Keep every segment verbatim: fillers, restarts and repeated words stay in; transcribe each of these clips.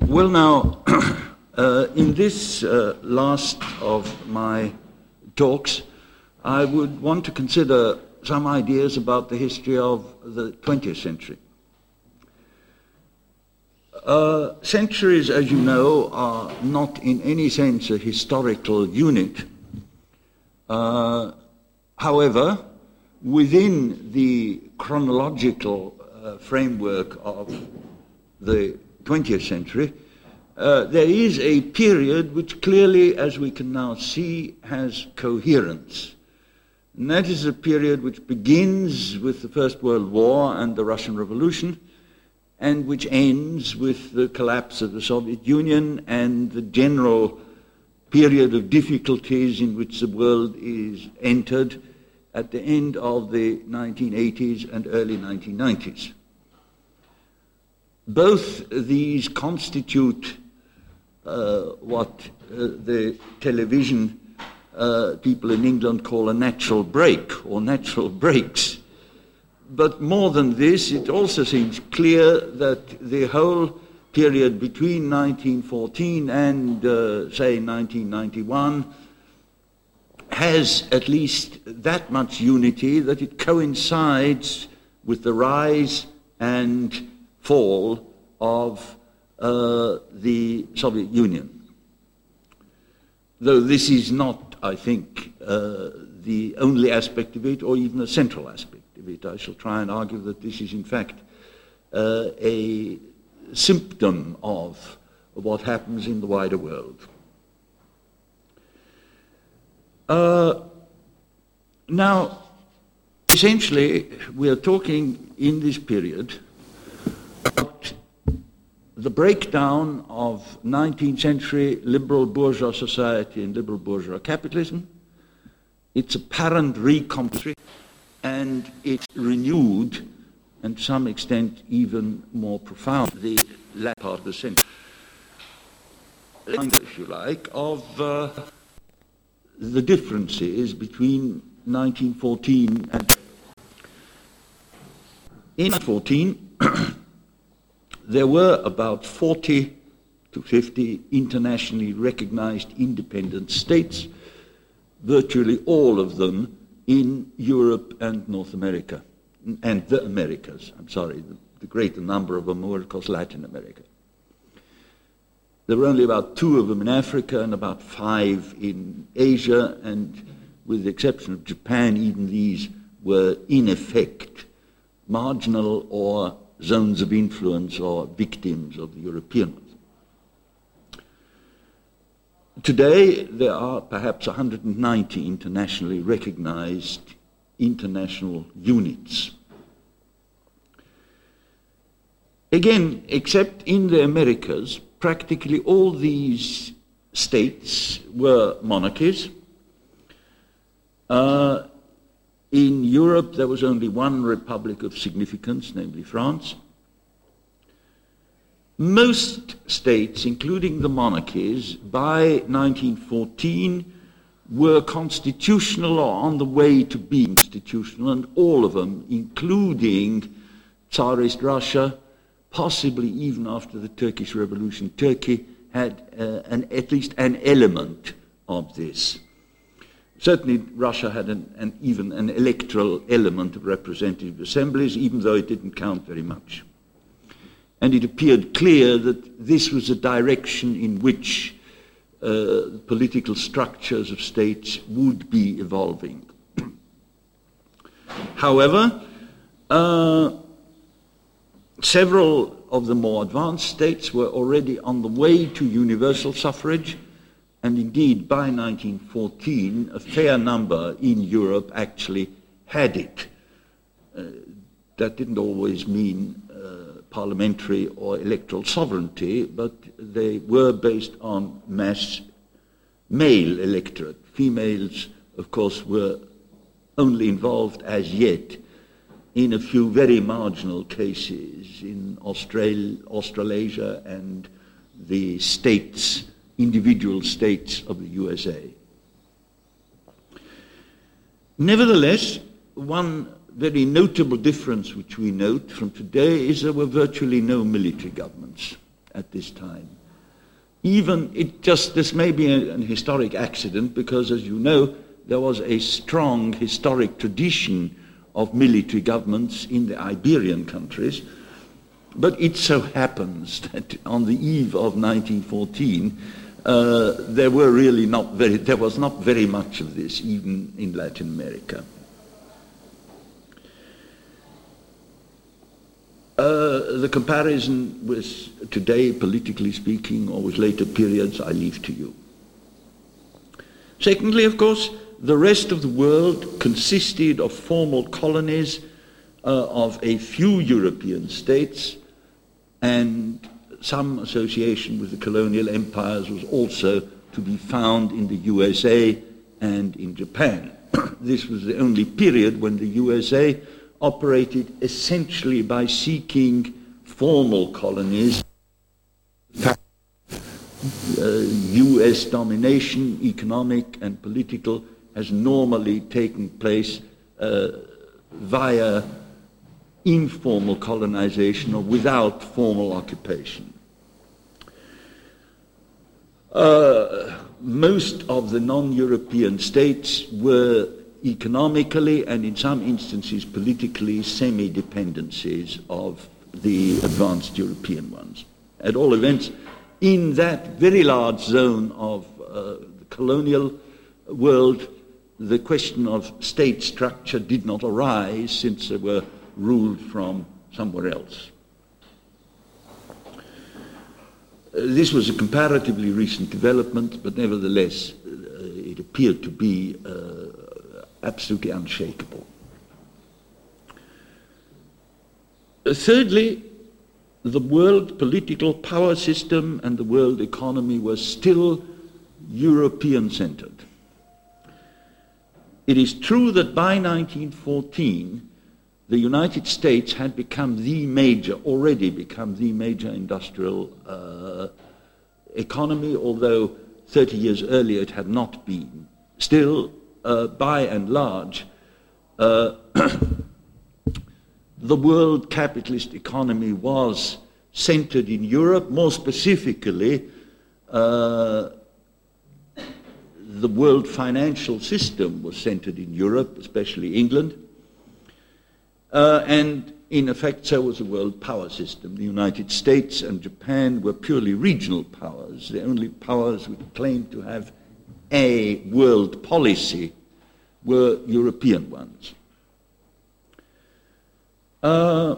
Well, now, uh, in this uh, last of my talks, I would want to consider some ideas about the history of the twentieth century. Uh, centuries, as you know, are not in any sense a historical unit. Uh, however, within the chronological uh, framework of the twentieth century, uh, there is a period which clearly, as we can now see, has coherence. And that is a period which begins with the First World War and the Russian Revolution, and which ends with the collapse of the Soviet Union and the general period of difficulties in which the world is entered at the end of the nineteen eighties and early nineteen nineties. Both these constitute uh, what uh, the television uh, people in England call a natural break or natural breaks. But more than this, it also seems clear that the whole period between nineteen fourteen and, uh, say, nineteen ninety-one has at least that much unity that it coincides with the rise and fall of uh, the Soviet Union. Though this is not, I think, uh, the only aspect of it, or even a central aspect of it. I shall try and argue that this is, in fact, uh, a symptom of what happens in the wider world. Uh, now, essentially, we are talking in this period about the breakdown of nineteenth century liberal bourgeois society and liberal bourgeois capitalism, its apparent recomposition, and its renewed, and to some extent even more profound, the latter part of the century, if you like, of uh, the differences between nineteen fourteen and in nineteen fourteen. There were about forty to fifty internationally recognized independent states, virtually all of them in Europe and North America, and the Americas. I'm sorry, the, the greater number of them were, of course, Latin America. There were only about two of them in Africa and about five in Asia, and with the exception of Japan, even these were in effect marginal or zones of influence or victims of the European ones. Today, there are perhaps one hundred ninety internationally recognized international units. Again, except in the Americas, practically all these states were monarchies. Uh, in Europe, there was only one republic of significance, namely France. Most states, including the monarchies, by nineteen fourteen were constitutional or on the way to being constitutional, and all of them, including Tsarist Russia, possibly even after the Turkish Revolution, Turkey had uh, an, at least an element of this. Certainly Russia had an, an, even an electoral element of representative assemblies, even though it didn't count very much. And it appeared clear that this was a direction in which uh, political structures of states would be evolving. However, uh, several of the more advanced states were already on the way to universal suffrage, and indeed by nineteen fourteen a fair number in Europe actually had it. Uh, that didn't always mean uh, parliamentary or electoral sovereignty, but they were based on mass male electorate. Females, of course, were only involved as yet in a few very marginal cases in Austral- Australasia and the states, individual states of the U S A. Nevertheless, one very notable difference which we note from today is there were virtually no military governments at this time. Even it just, this may be a, an historic accident because, as you know, there was a strong historic tradition of military governments in the Iberian countries, but it so happens that on the eve of nineteen fourteen, uh, there were really not very, there was not very much of this, even in Latin America. Uh, the comparison with today, politically speaking, or with later periods, I leave to you. Secondly, of course, the rest of the world consisted of formal colonies uh, of a few European states, and some association with the colonial empires was also to be found in the U S A and in Japan. This was the only period when the U S A operated essentially by seeking formal colonies. In fact, uh, U S domination, economic and political, has normally taken place uh, via informal colonization or without formal occupation. Uh, most of the non-European states were economically and in some instances politically semi-dependencies of the advanced European ones. At all events, in that very large zone of uh, the colonial world, the question of state structure did not arise since they were ruled from somewhere else. Uh, this was a comparatively recent development, but nevertheless uh, it appeared to be uh, absolutely unshakable. Uh, thirdly, the world political power system and the world economy were still European-centered. It is true that by nineteen fourteen, the United States had become the major, already become the major industrial uh, economy, although thirty years earlier it had not been. Still, uh, by and large, uh, the world capitalist economy was centered in Europe, more specifically, uh, the world financial system was centered in Europe, especially England, uh, and in effect so was the world power system. The United States and Japan were purely regional powers, the only powers which claimed to have a world policy were European ones. Uh,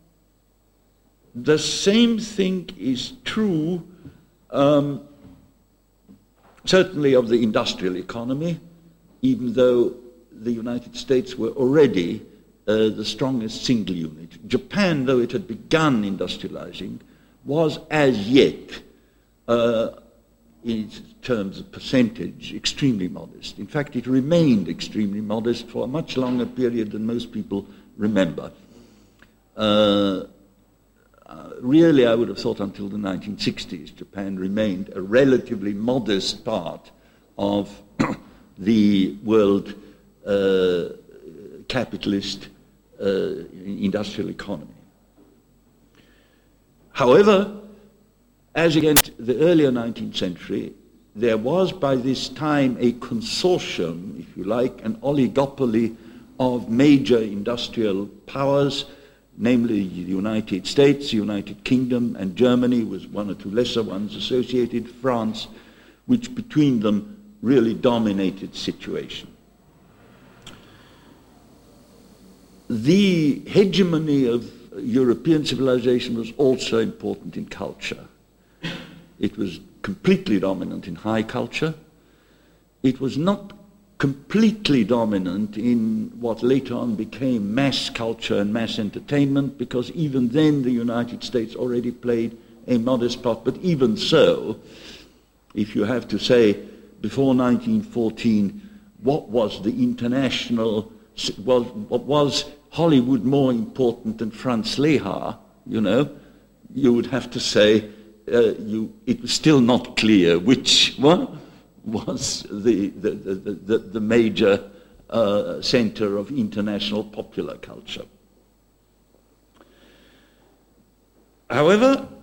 the same thing is true um, certainly of the industrial economy, even though the United States were already uh, the strongest single unit. Japan, though it had begun industrializing, was as yet, uh, in terms of percentage, extremely modest. In fact, it remained extremely modest for a much longer period than most people remember. Uh, Uh, really, I would have thought until the nineteen sixties, Japan remained a relatively modest part of the world uh, capitalist uh, industrial economy. However, as against the earlier nineteenth century, there was by this time a consortium, if you like, an oligopoly of major industrial powers, namely the United States, the United Kingdom, and Germany, with one or two lesser ones associated, France, which between them really dominated the situation. The hegemony of European civilization was also important in culture. It was completely dominant in high culture. It was not completely dominant in what later on became mass culture and mass entertainment, because even then the United States already played a modest part. But even so, if you have to say, before nineteen fourteen, what was the international, was, what was Hollywood more important than Franz Lehar, you know, you would have to say uh, you, it was still not clear which one was the, the, the, the, the major uh, center of international popular culture. However,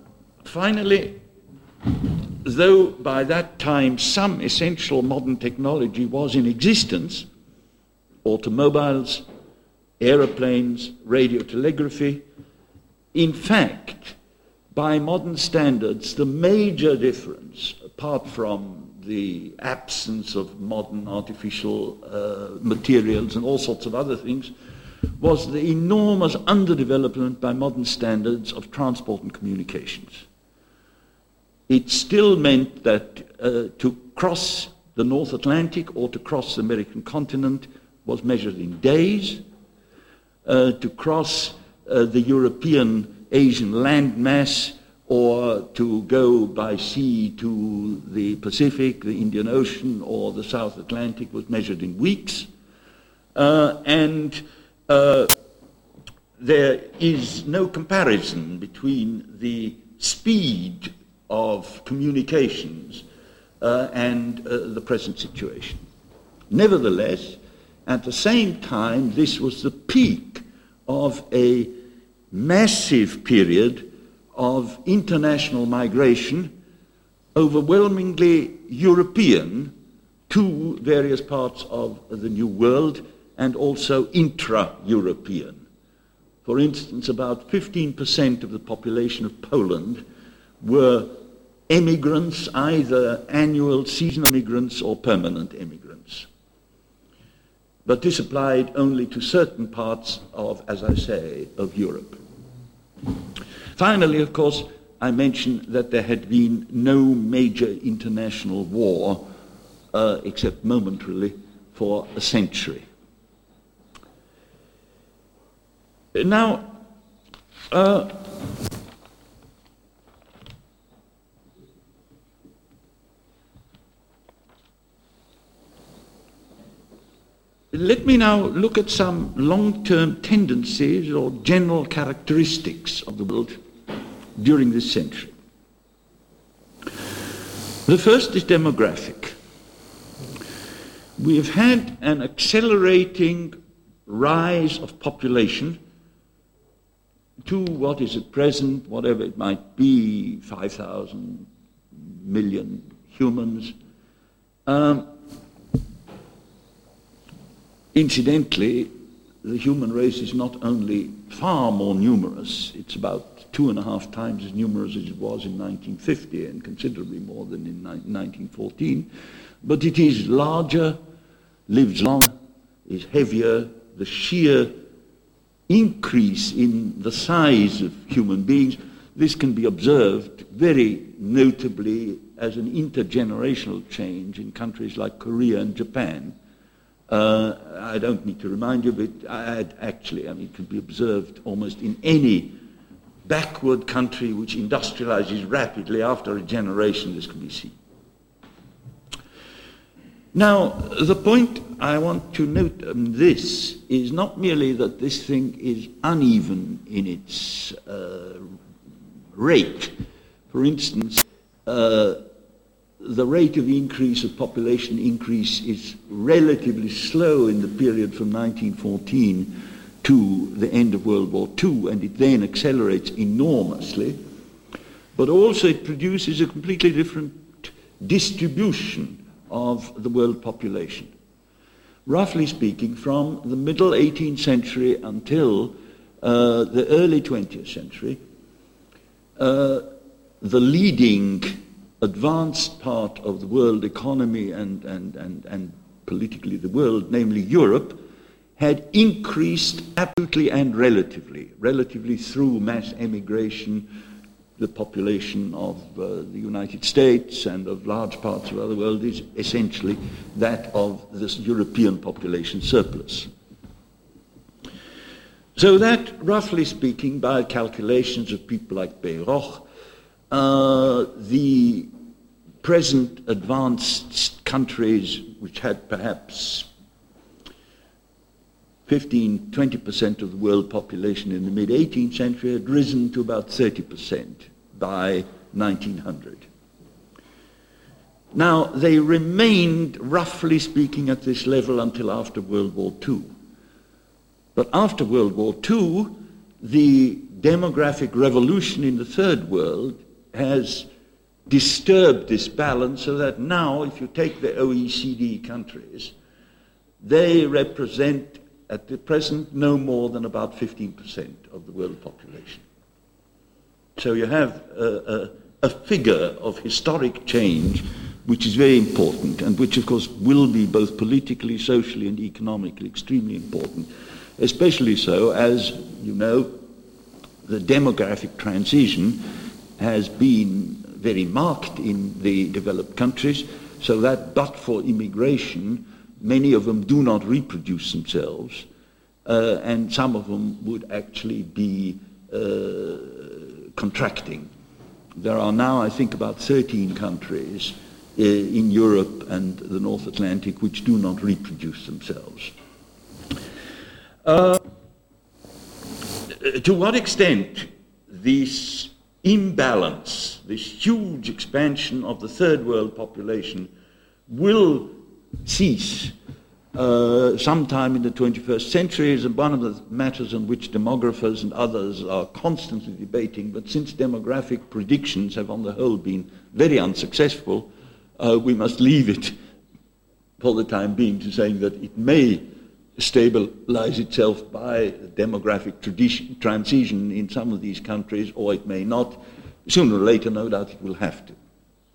finally, though by that time some essential modern technology was in existence, automobiles, aeroplanes, radio telegraphy, in fact, by modern standards, the major difference, apart from the absence of modern artificial uh, materials and all sorts of other things, was the enormous underdevelopment by modern standards of transport and communications. It still meant that uh, to cross the North Atlantic or to cross the American continent was measured in days. Uh, to cross uh, the European Asian landmass or to go by sea to the Pacific, the Indian Ocean, or the South Atlantic was measured in weeks. Uh, and uh, there is no comparison between the speed of communications uh, and uh, the present situation. Nevertheless, at the same time, this was the peak of a massive period of international migration, overwhelmingly European, to various parts of the New World, and also intra-European. For instance, about fifteen percent of the population of Poland were emigrants, either annual seasonal immigrants or permanent immigrants. But this applied only to certain parts of, as I say, of Europe. Finally, of course, I mentioned that there had been no major international war, uh, except momentarily, for a century. Now, uh, let me now look at some long-term tendencies or general characteristics of the world during this century. The first is demographic. We have had an accelerating rise of population to what is at present, whatever it might be, five thousand million humans. Um, Incidentally, the human race is not only far more numerous, it's about two and a half times as numerous as it was in nineteen fifty and considerably more than in nineteen fourteen, but it is larger, lives longer, is heavier. The sheer increase in the size of human beings, this can be observed very notably as an intergenerational change in countries like Korea and Japan. Uh, I don't need to remind you, but I, actually, I mean, it can be observed almost in any backward country which industrializes rapidly. After a generation, this can be seen. Now, the point I want to note on this is not merely that this thing is uneven in its uh, rate. For instance, uh, the rate of increase of population increase is relatively slow in the period from nineteen fourteen to the end of World War Two, and it then accelerates enormously. But also it produces a completely different distribution of the world population. Roughly speaking, from the middle eighteenth century until uh, the early twentieth century, uh, the leading advanced part of the world economy and, and, and, and politically the world, namely Europe, had increased absolutely and relatively, relatively through mass emigration. The population of uh, the United States and of large parts of the other world is essentially that of this European population surplus. So that, roughly speaking, by calculations of people like Bayroch, uh, the present advanced countries which had perhaps fifteen, twenty percent of the world population in the mid-eighteenth century had risen to about thirty percent by nineteen hundred. Now, they remained, roughly speaking, at this level until after World War Two. But after World War Two, the demographic revolution in the Third World has disturbed this balance so that now, if you take the O E C D countries, they represent at the present no more than about fifteen percent of the world population. So you have a, a, a figure of historic change which is very important and which of course will be both politically, socially and economically extremely important, especially so as, you know, the demographic transition has been very marked in the developed countries, so that but for immigration, many of them do not reproduce themselves, uh, and some of them would actually be uh, contracting. There are now, I think, about thirteen countries uh, in Europe and the North Atlantic which do not reproduce themselves. Uh, to what extent this imbalance, this huge expansion of the third world population will cease uh, sometime in the twenty-first century is one of the matters on which demographers and others are constantly debating, but since demographic predictions have on the whole been very unsuccessful, uh, we must leave it for the time being to saying that it may stabilize itself by demographic tradition, transition in some of these countries, or it may not. Sooner or later, no doubt, it will have to.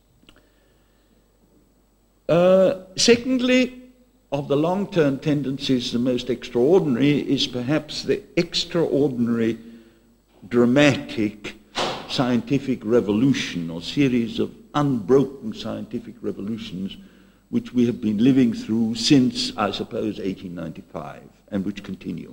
Uh, secondly, of the long-term tendencies, the most extraordinary is perhaps the extraordinary, dramatic scientific revolution, or series of unbroken scientific revolutions which we have been living through since, I suppose, eighteen ninety-five, and which continue.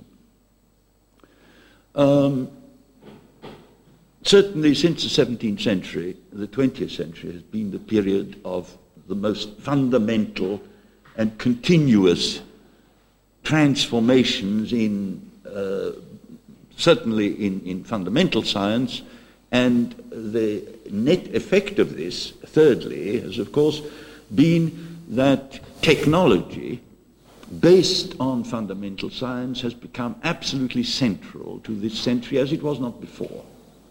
Um, certainly since the seventeenth century, the twentieth century has been the period of the most fundamental and continuous transformations in, uh, certainly in, in fundamental science, and the net effect of this, thirdly, has of course been that technology based on fundamental science has become absolutely central to this century as it was not before.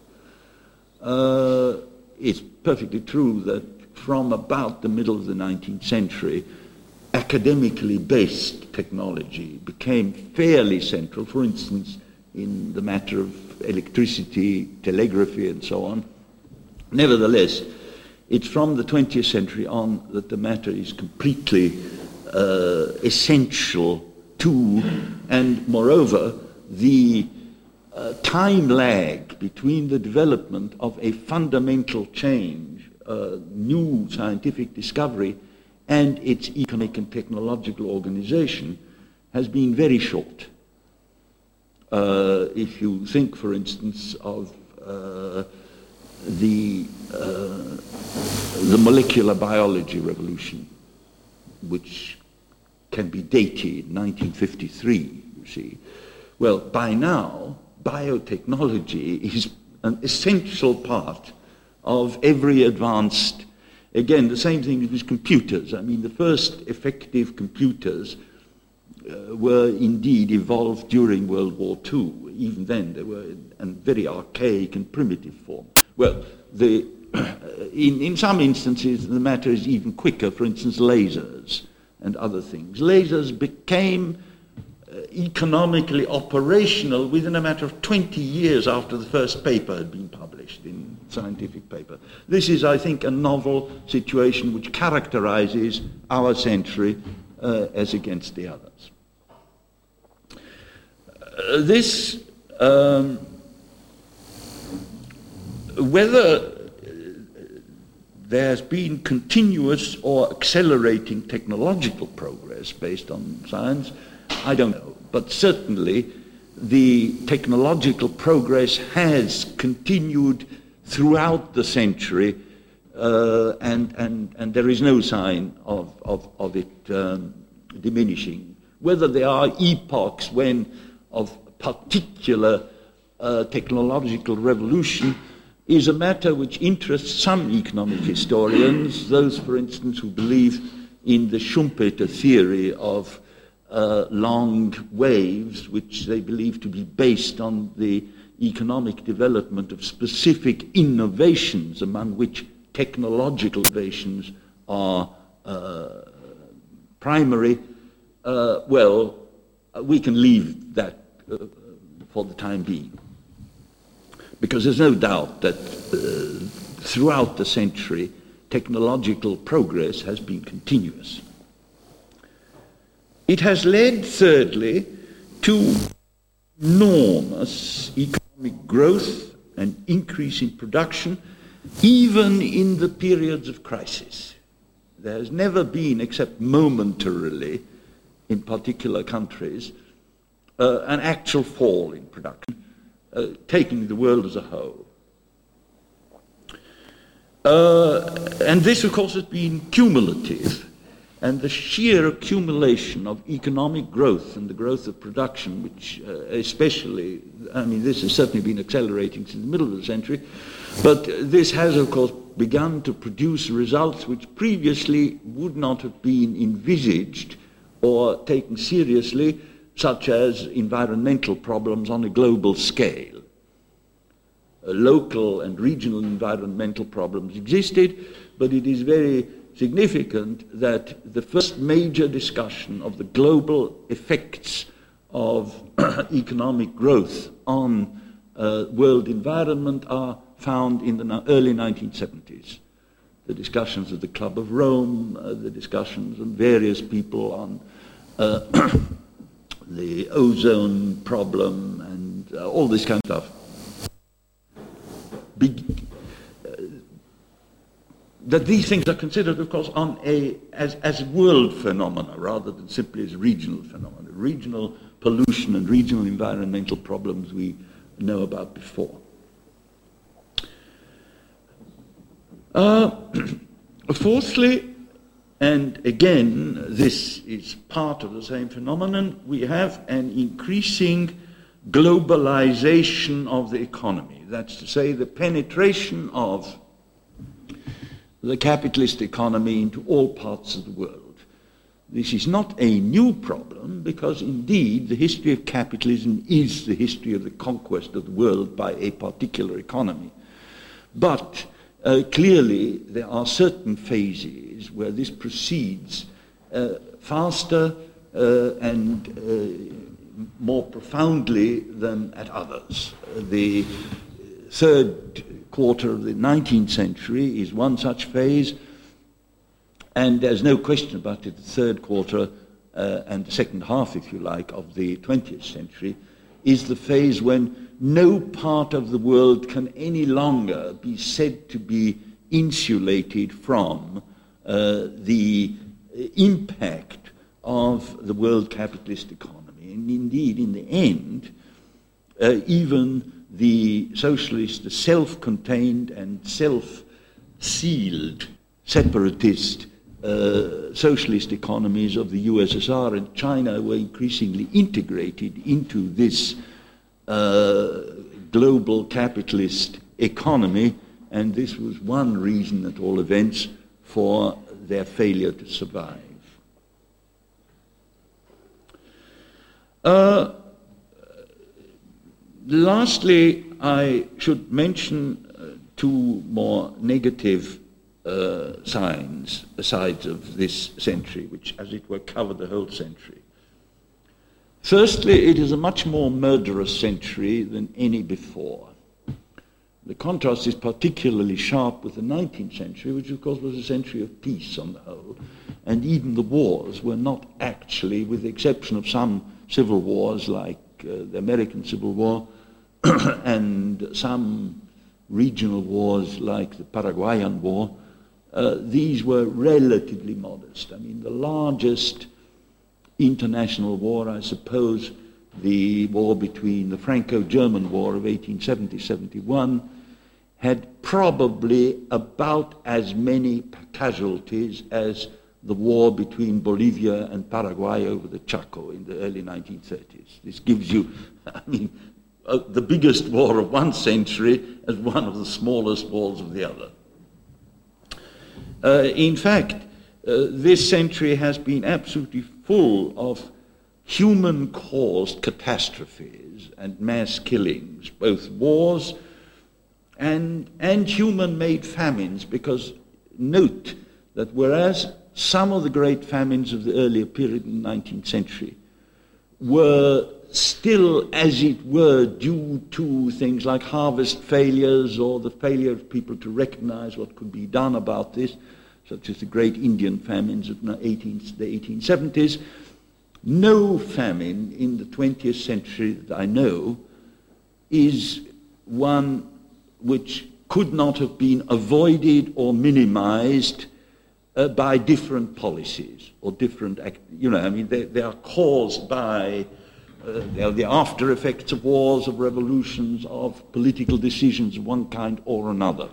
Uh, it's perfectly true that from about the middle of the nineteenth century, academically based technology became fairly central, for instance, in the matter of electricity, telegraphy, and so on. Nevertheless, it's from the twentieth century on that the matter is completely uh, essential to, and moreover, the uh, time lag between the development of a fundamental change, uh, new scientific discovery, and its economic and technological organization has been very short. Uh, if you think, for instance, of uh, the uh, the molecular biology revolution, which can be dated nineteen fifty-three, you see. Well, by now, biotechnology is an essential part of every advanced, again, the same thing with computers. I mean, the first effective computers uh, were indeed evolved during World War Two. Even then, they were in a very archaic and primitive form. Well, the, in, in some instances, the matter is even quicker. For instance, lasers and other things. Lasers became uh, economically operational within a matter of twenty years after the first paper had been published in scientific paper. This is, I think, a novel situation which characterizes our century uh, as against the others. Uh, this... Um, Whether there has been continuous or accelerating technological progress based on science, I don't know. But certainly the technological progress has continued throughout the century, uh, and, and, and there is no sign of, of, of it um, diminishing. Whether there are epochs when of particular uh, technological revolution is a matter which interests some economic historians, those, for instance, who believe in the Schumpeter theory of uh, long waves, which they believe to be based on the economic development of specific innovations, among which technological innovations are uh, primary, uh, well, we can leave that uh, for the time being. Because there's no doubt that uh, throughout the century, technological progress has been continuous. It has led, thirdly, to enormous economic growth and increase in production, even in the periods of crisis. There has never been, except momentarily in particular countries, uh, an actual fall in production, uh, taking the world as a whole. Uh, and this, of course, has been cumulative, and the sheer accumulation of economic growth and the growth of production, which uh, especially, I mean, this has certainly been accelerating since the middle of the century, but this has, of course, begun to produce results which previously would not have been envisaged or taken seriously, such as environmental problems on a global scale. Uh, local and regional environmental problems existed, but it is very significant that the first major discussion of the global effects of economic growth on uh, world environment are found in the early nineteen seventies. The discussions of the Club of Rome, uh, the discussions of various people on uh, the ozone problem and uh, all this kind of stuff. Be- uh, that these things are considered, of course, on a as, as world phenomena rather than simply as regional phenomena. Regional pollution and regional environmental problems we know about before. Uh, fourthly, and again, this is part of the same phenomenon, we have an increasing globalization of the economy. That's to say, the penetration of the capitalist economy into all parts of the world. This is not a new problem, because indeed the history of capitalism is the history of the conquest of the world by a particular economy. But Uh, clearly, there are certain phases where this proceeds uh, faster uh, and uh, more profoundly than at others. Uh, the third quarter of the nineteenth century is one such phase, and there's no question about it, the third quarter uh, and the second half, if you like, of the twentieth century is the phase when no part of the world can any longer be said to be insulated from uh, the impact of the world capitalist economy. And indeed, in the end, uh, even the socialist, the self-contained and self-sealed separatist uh, socialist economies of the U S S R and China were increasingly integrated into this Uh, global capitalist economy, and this was one reason, at all events, for their failure to survive. Uh, lastly, I should mention uh, two more negative uh, signs, sides of this century, which, as it were, cover the whole century. Firstly, it is a much more murderous century than any before. The contrast is particularly sharp with the nineteenth century, which of course was a century of peace on the whole, and even the wars were not actually, with the exception of some civil wars like uh, the American Civil War and some regional wars like the Paraguayan War, uh, these were relatively modest. I mean, the largest international war, I suppose, the war between the Franco-German War of eighteen seventy to seventy-one, had probably about as many casualties as the war between Bolivia and Paraguay over the Chaco in the early nineteen thirties. This gives you, I mean, uh, the biggest war of one century as one of the smallest wars of the other. Uh, in fact, uh, this century has been absolutely full of human-caused catastrophes and mass killings, both wars and, and human-made famines, because note that whereas some of the great famines of the earlier period in the nineteenth century were still, as it were, due to things like harvest failures or the failure of people to recognize what could be done about this, such as the great Indian famines of the eighteen seventies, no famine in the twentieth century that I know is one which could not have been avoided or minimized uh, by different policies or different, act- you know, I mean, they, they are caused by uh, they are the after effects of wars, of revolutions, of political decisions of one kind or another.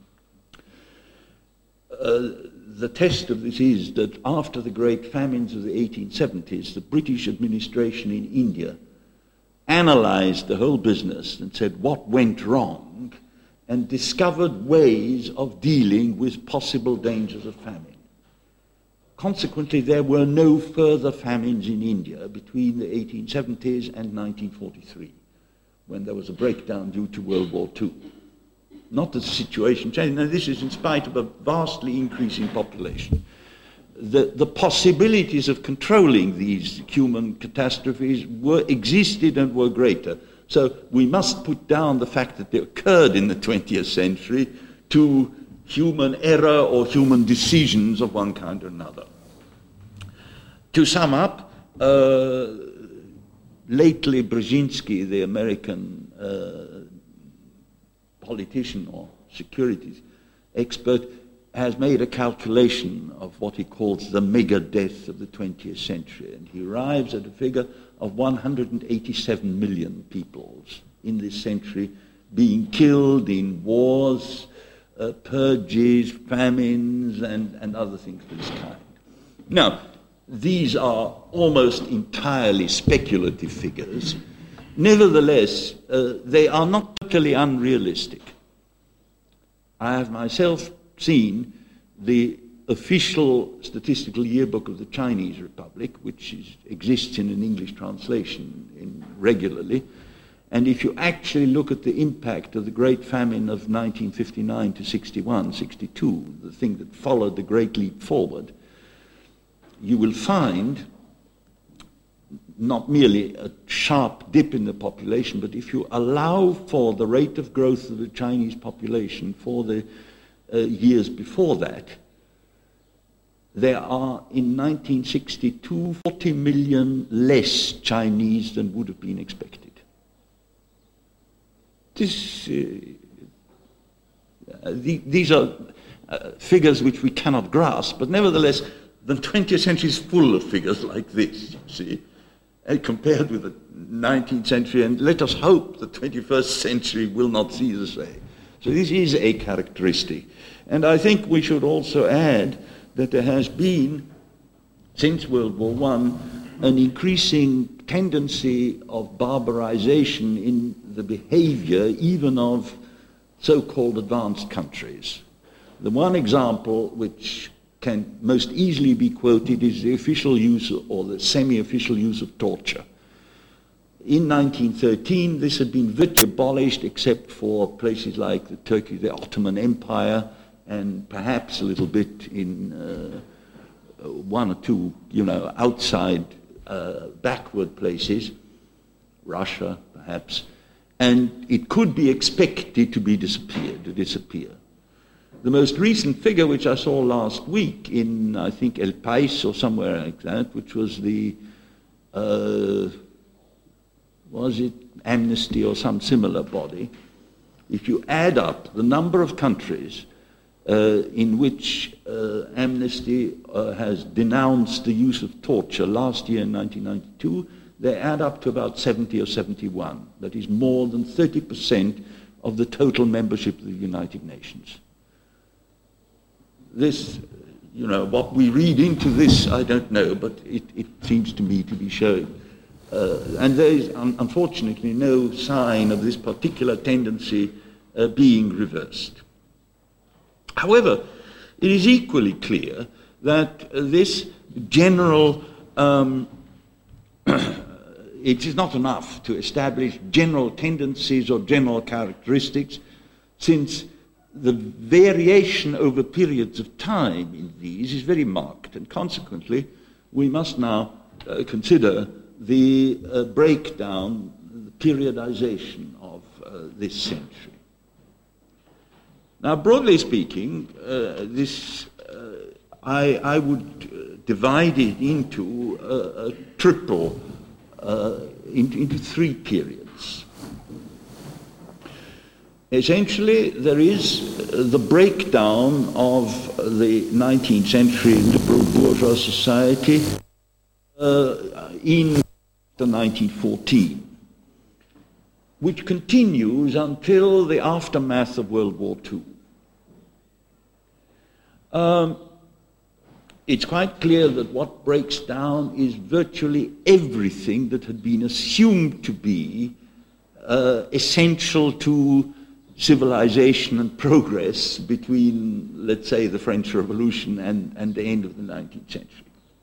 Uh, the test of this is that after the great famines of the eighteen seventies, the British administration in India analyzed the whole business and said what went wrong and discovered ways of dealing with possible dangers of famine. Consequently, there were no further famines in India between the eighteen seventies and nineteen forty-three, when there was a breakdown due to World War Two. Not that the situation changed. Now, this is in spite of a vastly increasing population. The, the possibilities of controlling these human catastrophes were existed and were greater. So we must put down the fact that they occurred in the twentieth century to human error or human decisions of one kind or another. To sum up, uh, lately Brzezinski, the American uh, politician or securities expert, has made a calculation of what he calls the mega death of the twentieth century, and he arrives at a figure of one hundred eighty-seven million peoples in this century being killed in wars, uh, purges, famines, and, and other things of this kind. Now, these are almost entirely speculative figures. Nevertheless, uh, they are not totally unrealistic. I have myself seen the official statistical yearbook of the Chinese Republic, which is, exists in an English translation in, regularly, and if you actually look at the impact of the Great Famine of nineteen fifty-nine to sixty-one, sixty-two, the thing that followed the Great Leap Forward, you will find not merely a sharp dip in the population, but if you allow for the rate of growth of the Chinese population for the uh, years before that, there are in nineteen sixty-two forty million less Chinese than would have been expected. This, uh, the, these are uh, figures which we cannot grasp, but nevertheless, the twentieth century is full of figures like this, you see, and compared with the nineteenth century, and let us hope the twenty-first century will not see the same. So this is a characteristic. And I think we should also add that there has been, since World War One, an increasing tendency of barbarization in the behavior even of so-called advanced countries. The one example which can most easily be quoted is the official use or the semi-official use of torture. In nineteen thirteen, this had been virtually abolished except for places like the Turkey, the Ottoman Empire, and perhaps a little bit in uh, one or two, you know, outside uh, backward places, Russia perhaps, and it could be expected to be disappeared, to disappear. The most recent figure, which I saw last week in, I think, El País or somewhere like that, which was the, uh, was it Amnesty or some similar body, if you add up the number of countries uh, in which uh, Amnesty uh, has denounced the use of torture last year in nineteen ninety-two, they add up to about seventy or seventy-one. That is more than thirty percent of the total membership of the United Nations. This, you know, what we read into this, I don't know, but it, it seems to me to be showing. Uh, and there is, un- unfortunately, no sign of this particular tendency uh, being reversed. However, it is equally clear that uh, this general um, it is not enough to establish general tendencies or general characteristics, since the variation over periods of time in these is very marked, and consequently we must now uh, consider the uh, breakdown, the periodization of uh, this century. Now, broadly speaking, uh, this uh, I, I would uh, divide it into a, a triple, uh, into, into three periods. Essentially, there is the breakdown of the nineteenth century liberal bourgeois society uh, in nineteen fourteen, which continues until the aftermath of World War Two. Um, it's quite clear that what breaks down is virtually everything that had been assumed to be uh, essential to civilization and progress between, let's say, the French Revolution and, and the end of the nineteenth century.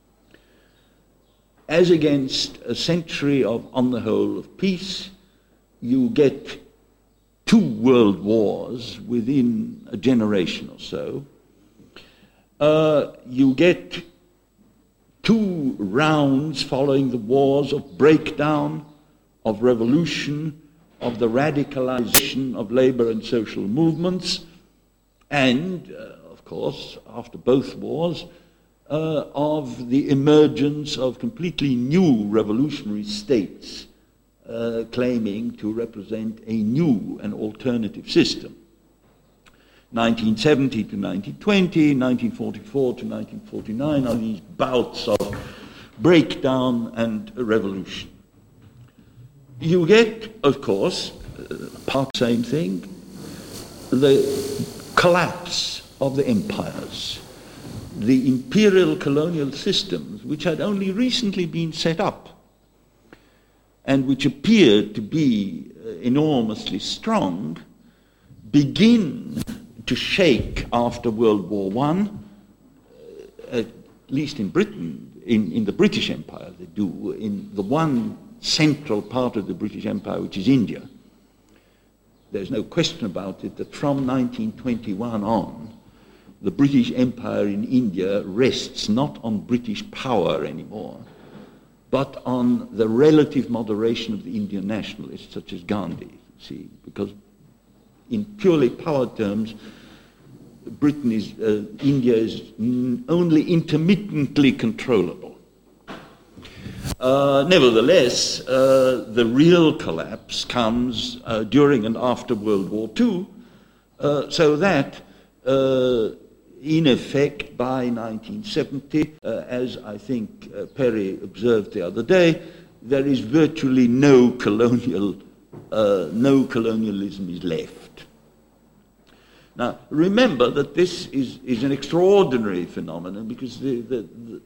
As against a century of, on the whole, of peace, you get two world wars within a generation or so. Uh, you get two rounds following the wars of breakdown, of revolution, of the radicalization of labor and social movements, and, uh, of course, after both wars, uh, of the emergence of completely new revolutionary states uh, claiming to represent a new and alternative system. nineteen seventy to nineteen twenty, nineteen forty-four to nineteen forty-nine are these bouts of breakdown and revolution. You get, of course, uh, part the same thing, the collapse of the empires, the imperial colonial systems which had only recently been set up and which appeared to be uh, enormously strong, begin to shake after World War One, uh, at least in Britain, in, in the British Empire they do, in the one central part of the British Empire, which is India. There's no question about it that from nineteen twenty-one on, the British Empire in India rests not on British power anymore, but on the relative moderation of the Indian nationalists, such as Gandhi, see, because in purely power terms, Britain is, uh, India is n- only intermittently controllable. Uh, nevertheless, uh, the real collapse comes uh, during and after World War Two, uh, so that, uh, in effect, by nineteen seventy, uh, as I think uh, Perry observed the other day, there is virtually no colonial, uh, no colonialism is left. Now, remember that this is, is an extraordinary phenomenon because the, the, the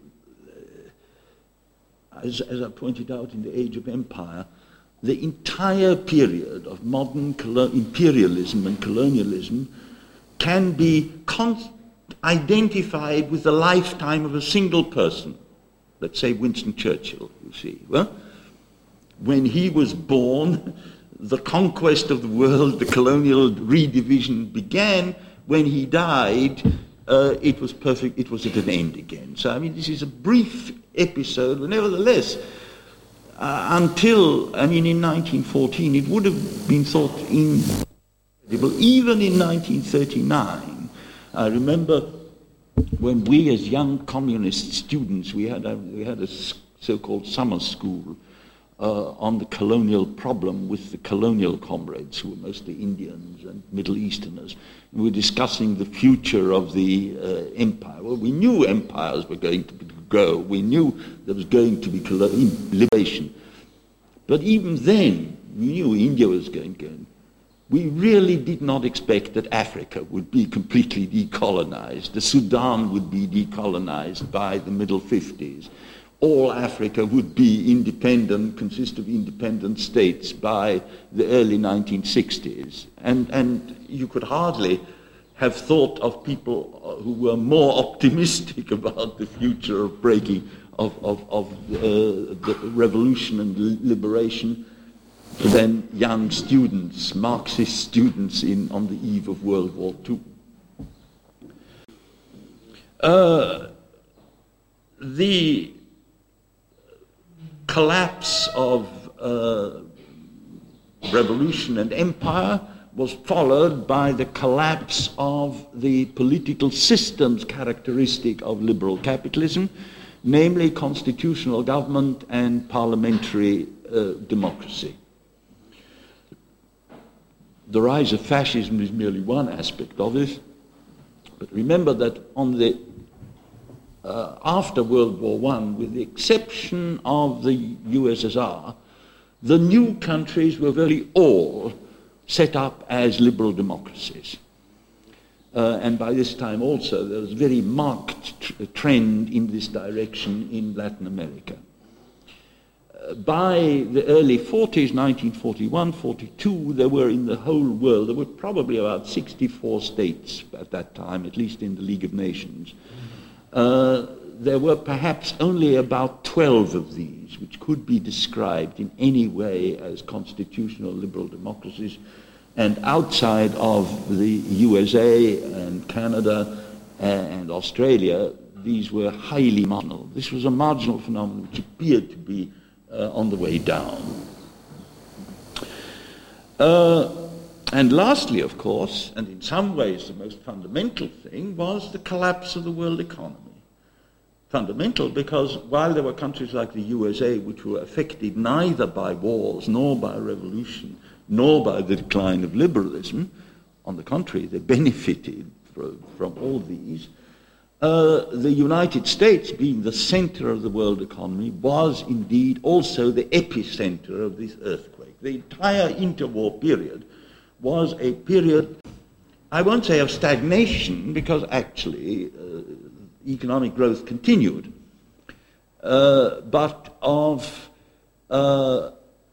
As, as I pointed out in the Age of Empire, the entire period of modern colo- imperialism and colonialism can be con- identified with the lifetime of a single person. Let's say Winston Churchill, you see. Well, when he was born, the conquest of the world, the colonial redivision began. When he died, uh, it was perfect, it was at an end again. So, I mean, this is a brief episode, but nevertheless, uh, until, I mean, in nineteen fourteen, it would have been thought incredible. Even in nineteen thirty-nine, I remember when we as young communist students, we had a, we had a so-called summer school uh, on the colonial problem with the colonial comrades, who were mostly Indians and Middle Easterners. We were discussing the future of the uh, empire. Well, we knew empires were going to grow. We knew there was going to be liberation. But even then, we knew India was going to go. We really did not expect that Africa would be completely decolonized. The Sudan would be decolonized by the middle fifties. All Africa would be independent, consist of independent states by the early nineteen sixties. And, and you could hardly have thought of people who were more optimistic about the future of breaking of, of, of uh, the revolution and liberation than young students, Marxist students in, on the eve of World War Two. Uh, the collapse of uh, revolution and empire was followed by the collapse of the political systems characteristic of liberal capitalism, namely constitutional government and parliamentary uh, democracy. The rise of fascism is merely one aspect of this, but remember that on the uh, after World War One, with the exception of the U S S R, the new countries were virtually all set up as liberal democracies. Uh, and by this time also there was a very marked tr- trend in this direction in Latin America. Uh, by the early forties, nineteen forty-one, forty-two, there were in the whole world, there were probably about sixty-four states at that time, at least in the League of Nations. Uh, there were perhaps only about twelve of these which could be described in any way as constitutional liberal democracies, and outside of the U S A and Canada and Australia, these were highly marginal. This was a marginal phenomenon which appeared to be uh, on the way down. Uh, and lastly, of course, and in some ways the most fundamental thing, was the collapse of the world economy. Fundamental because while there were countries like the U S A which were affected neither by wars nor by revolution nor by the decline of liberalism, on the contrary, they benefited from, from all these, uh, the United States, being the center of the world economy, was indeed also the epicenter of this earthquake. The entire interwar period was a period, I won't say of stagnation, because actually uh, economic growth continued, uh, but of uh,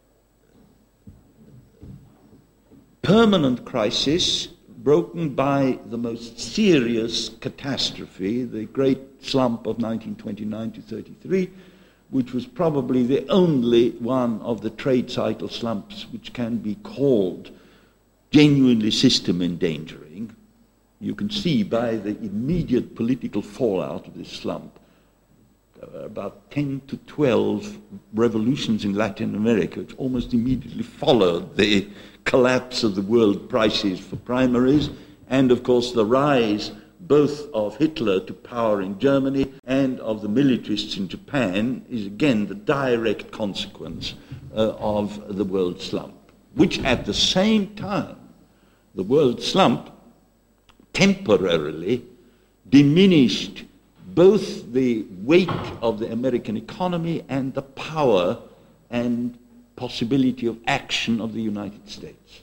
permanent crisis broken by the most serious catastrophe, the great slump of nineteen twenty-nine to thirty-three, which was probably the only one of the trade cycle slumps which can be called genuinely system endangering. You can see by the immediate political fallout of this slump, uh, about ten to twelve revolutions in Latin America, which almost immediately followed the collapse of the world prices for primaries, and of course the rise both of Hitler to power in Germany and of the militarists in Japan is again the direct consequence uh, of the world slump, which at the same time, the world slump temporarily diminished both the weight of the American economy and the power and possibility of action of the United States.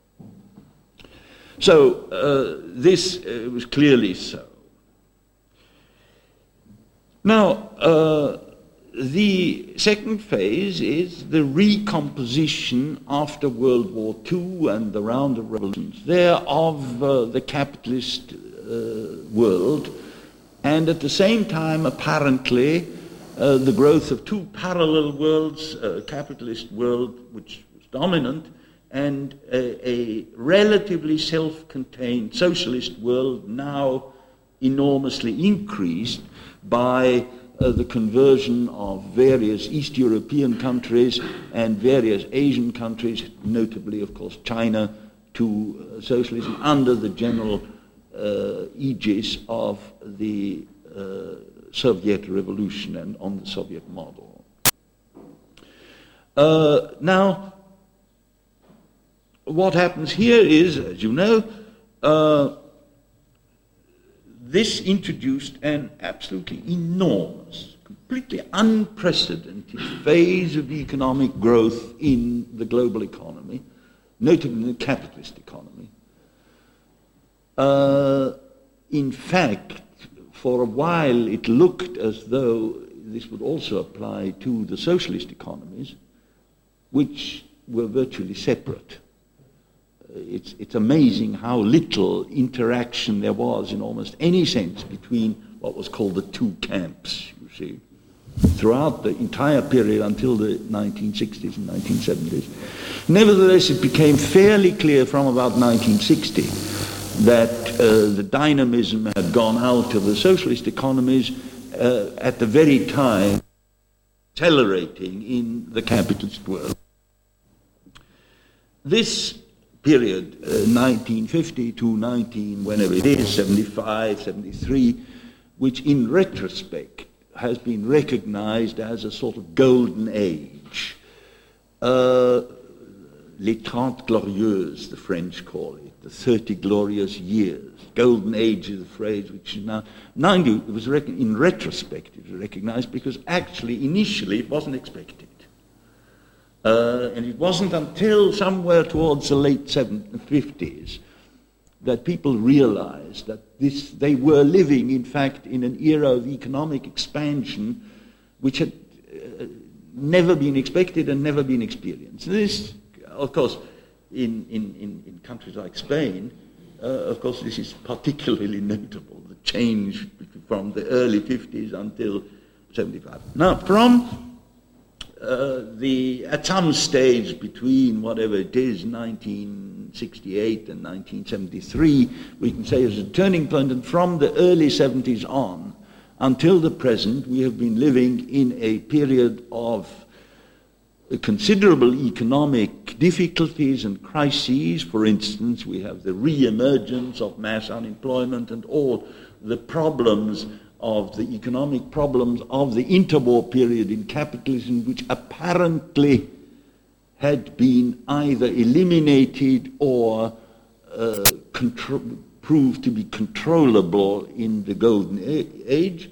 So uh, this uh, was clearly so. Now, uh, the second phase is the recomposition after World War Two and the round of revolutions there of uh, the capitalist uh, world, and at the same time, apparently, uh, the growth of two parallel worlds, a capitalist world which was dominant, and a, a relatively self-contained socialist world now enormously increased by uh, the conversion of various East European countries and various Asian countries, notably, of course, China, to uh, socialism under the general uh, aegis of the uh, Soviet revolution and on the Soviet model. Uh, now, what happens here is, as you know, uh, this introduced an absolutely enormous, completely unprecedented phase of economic growth in the global economy, notably in the capitalist economy. Uh, in fact, for a while it looked as though this would also apply to the socialist economies, which were virtually separate. It's, it's amazing how little interaction there was in almost any sense between what was called the two camps, you see. throughout the entire period until the nineteen sixties and nineteen seventies. Nevertheless, it became fairly clear from about nineteen sixty that uh, the dynamism had gone out of the socialist economies uh, at the very time accelerating in the capitalist world. This period, uh, nineteen fifty to nineteen, whenever it is, seventy-five, seventy-three, which in retrospect has been recognized as a sort of golden age. Uh, les Trente Glorieuses, the French call it, the thirty glorious years. Golden age is a phrase which is now, ninety, it was rec- in retrospect it was recognized because actually initially it wasn't expected. Uh, and it wasn't until somewhere towards the late fifties that people realized that this, they were living, in fact, in an era of economic expansion which had uh, never been expected and never been experienced. This, of course, in, in, in, in countries like Spain, uh, of course, this is particularly notable, the change from the early fifties until seventy-five. Now, from Uh, the at some stage between whatever it is, nineteen sixty-eight and nineteen seventy-three, we can say is a turning point, and from the early seventies on until the present, we have been living in a period of considerable economic difficulties and crises. For instance, we have the re-emergence of mass unemployment and all the problems of the economic problems of the interwar period in capitalism, which apparently had been either eliminated or uh, contro- proved to be controllable in the golden age.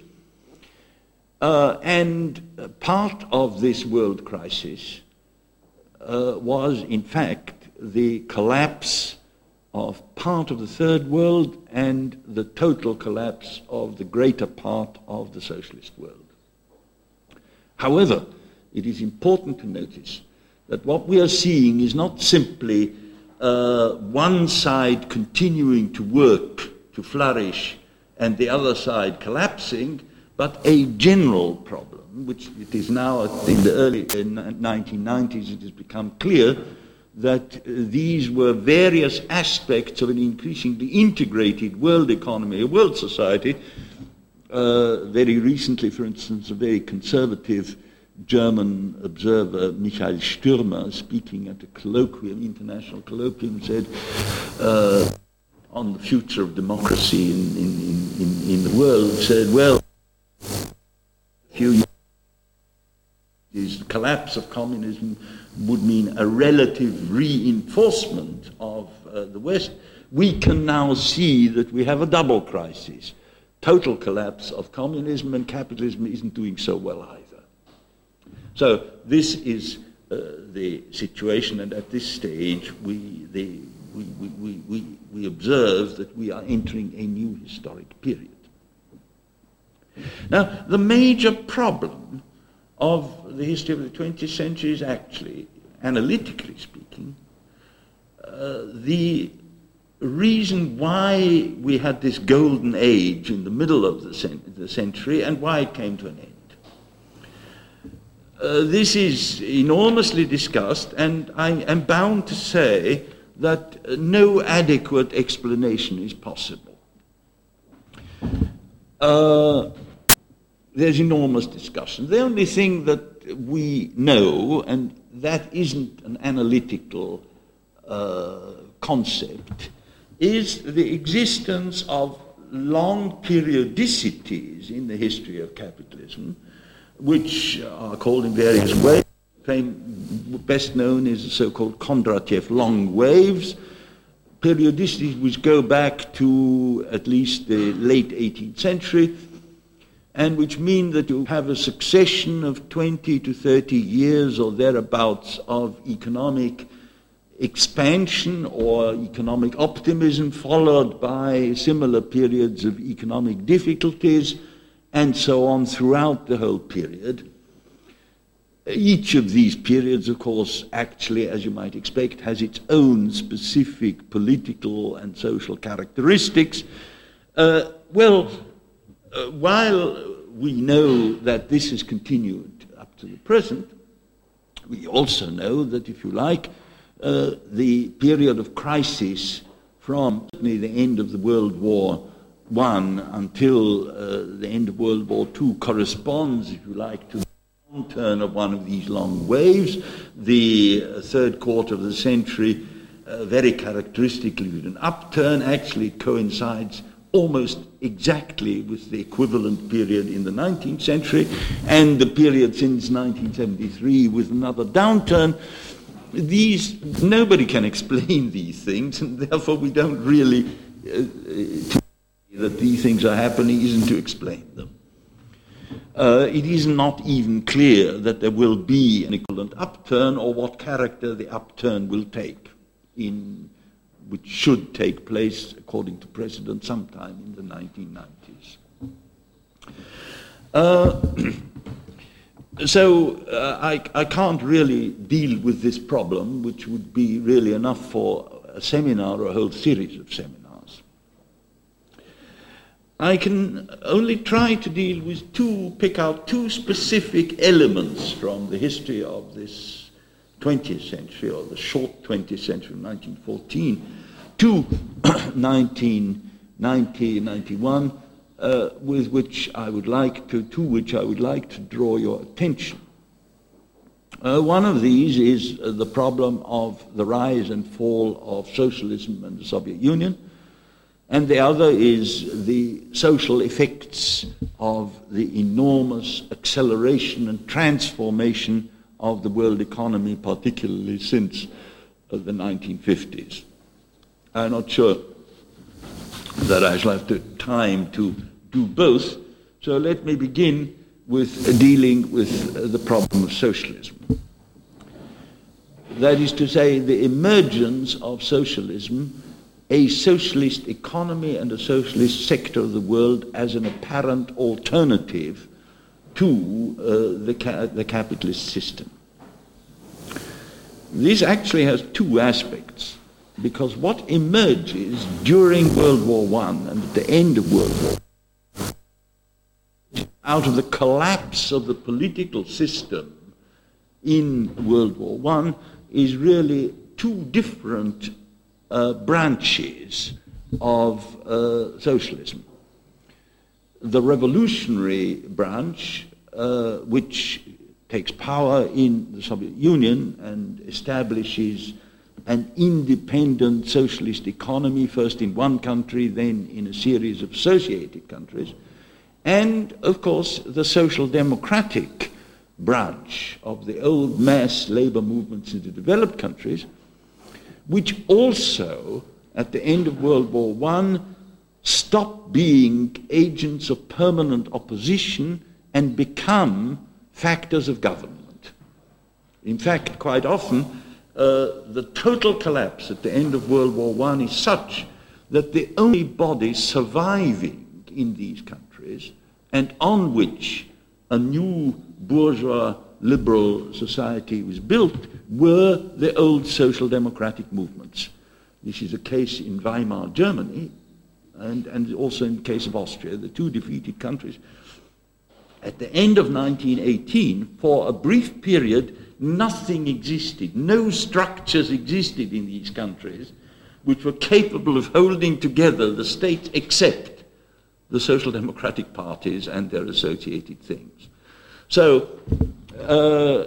Uh, and part of this world crisis uh, was, in fact, the collapse of part of the third world and the total collapse of the greater part of the socialist world. However, it is important to notice that what we are seeing is not simply uh, one side continuing to work, to flourish, and the other side collapsing, but a general problem, which it is now in the early uh, nineteen nineties, it has become clear that uh, these were various aspects of an increasingly integrated world economy, a world society. Uh, very recently, for instance, a very conservative German observer, Michael Stürmer, speaking at a colloquium, international colloquium, said uh, on the future of democracy in, in, in, in the world, said, well, few years the collapse of communism would mean a relative reinforcement of uh, the West. We can now see that we have a double crisis. Total collapse of communism, and capitalism isn't doing so well either. So this is uh, the situation, and at this stage we, the, we, we, we, we, we observe that we are entering a new historic period. Now, the major problem of the history of the twentieth century is actually, analytically speaking, uh, the reason why we had this golden age in the middle of the, cent- the century and why it came to an end. Uh, this is enormously discussed, and I am bound to say that uh, no adequate explanation is possible. Uh, There's enormous discussion. The only thing that we know, and that isn't an analytical uh, concept, is the existence of long periodicities in the history of capitalism, which are called in various ways. Best known is the so-called Kondratiev long waves, periodicities which go back to at least the late eighteenth century, and which mean that you have a succession of twenty to thirty years or thereabouts of economic expansion or economic optimism, followed by similar periods of economic difficulties, and so on throughout the whole period. Each of these periods, of course, actually, as you might expect, has its own specific political and social characteristics. Uh, well, Uh, while we know that this has continued up to the present. We also know that, if you like, uh, the period of crisis from certainly the end of the World War One until uh, the end of World War Two corresponds, if you like, to the downturn of one of these long waves. The uh, third quarter of the century, uh, very characteristically with an upturn, actually coincides almost exactly with the equivalent period in the nineteenth century, and the period since nineteen seventy-three with another downturn. These, nobody can explain these things, and therefore we don't really, uh, to that these things are happening isn't to explain them. Uh, it is not even clear that there will be an equivalent upturn or what character the upturn will take, in which should take place, according to precedent, sometime in the nineteen nineties. Uh, so uh, I, I can't really deal with this problem, which would be really enough for a seminar or a whole series of seminars. I can only try to deal with two, pick out two specific elements from the history of this twentieth century, or the short twentieth century, nineteen fourteen to nineteen ninety, ninety-one, uh, with which I would like to, to which I would like to draw your attention. Uh, one of these is uh, the problem of the rise and fall of socialism and the Soviet Union, and the other is the social effects of the enormous acceleration and transformation of the world economy, particularly since uh, the nineteen fifties. I'm not sure that I shall have the time to do both, so let me begin with uh, dealing with uh, the problem of socialism. That is to say, the emergence of socialism, a socialist economy and a socialist sector of the world as an apparent alternative to uh, the, ca- the capitalist system. This actually has two aspects, because what emerges during World War One and at the end of World War One, out of the collapse of the political system in World War One, is really two different uh, branches of uh, socialism. The revolutionary branch, uh, which takes power in the Soviet Union and establishes an independent socialist economy, first in one country, then in a series of associated countries, and, of course, the social democratic branch of the old mass labor movements in the developed countries, which also, at the end of World War One, stop being agents of permanent opposition and become factors of government. In fact, quite often, uh, the total collapse at the end of World War One is such that the only body surviving in these countries and on which a new bourgeois liberal society was built were the old social democratic movements. This is the case in Weimar Germany, and, and also in the case of Austria, the two defeated countries. At the end of nineteen eighteen, for a brief period, nothing existed, no structures existed in these countries which were capable of holding together the state except the social democratic parties and their associated things. So, uh,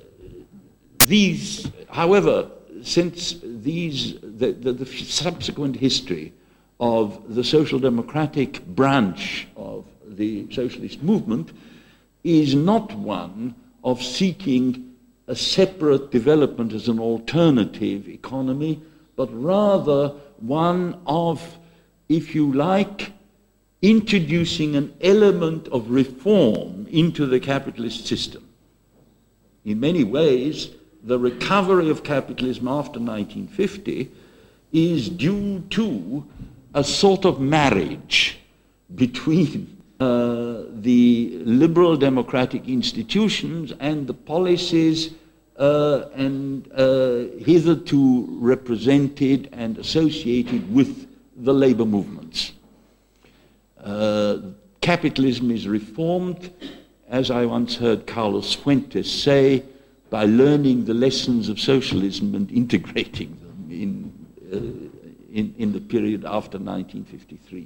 these, however, since these, the, the, the subsequent history of the social democratic branch of the socialist movement is not one of seeking a separate development as an alternative economy, but rather one of, if you like, introducing an element of reform into the capitalist system. In many ways, the recovery of capitalism after nineteen fifty is due to a sort of marriage between uh, the liberal democratic institutions and the policies uh, and uh, hitherto represented and associated with the labor movements. Uh, capitalism is reformed, as I once heard Carlos Fuentes say, by learning the lessons of socialism and integrating them in, uh, in, in the period after nineteen fifty-three.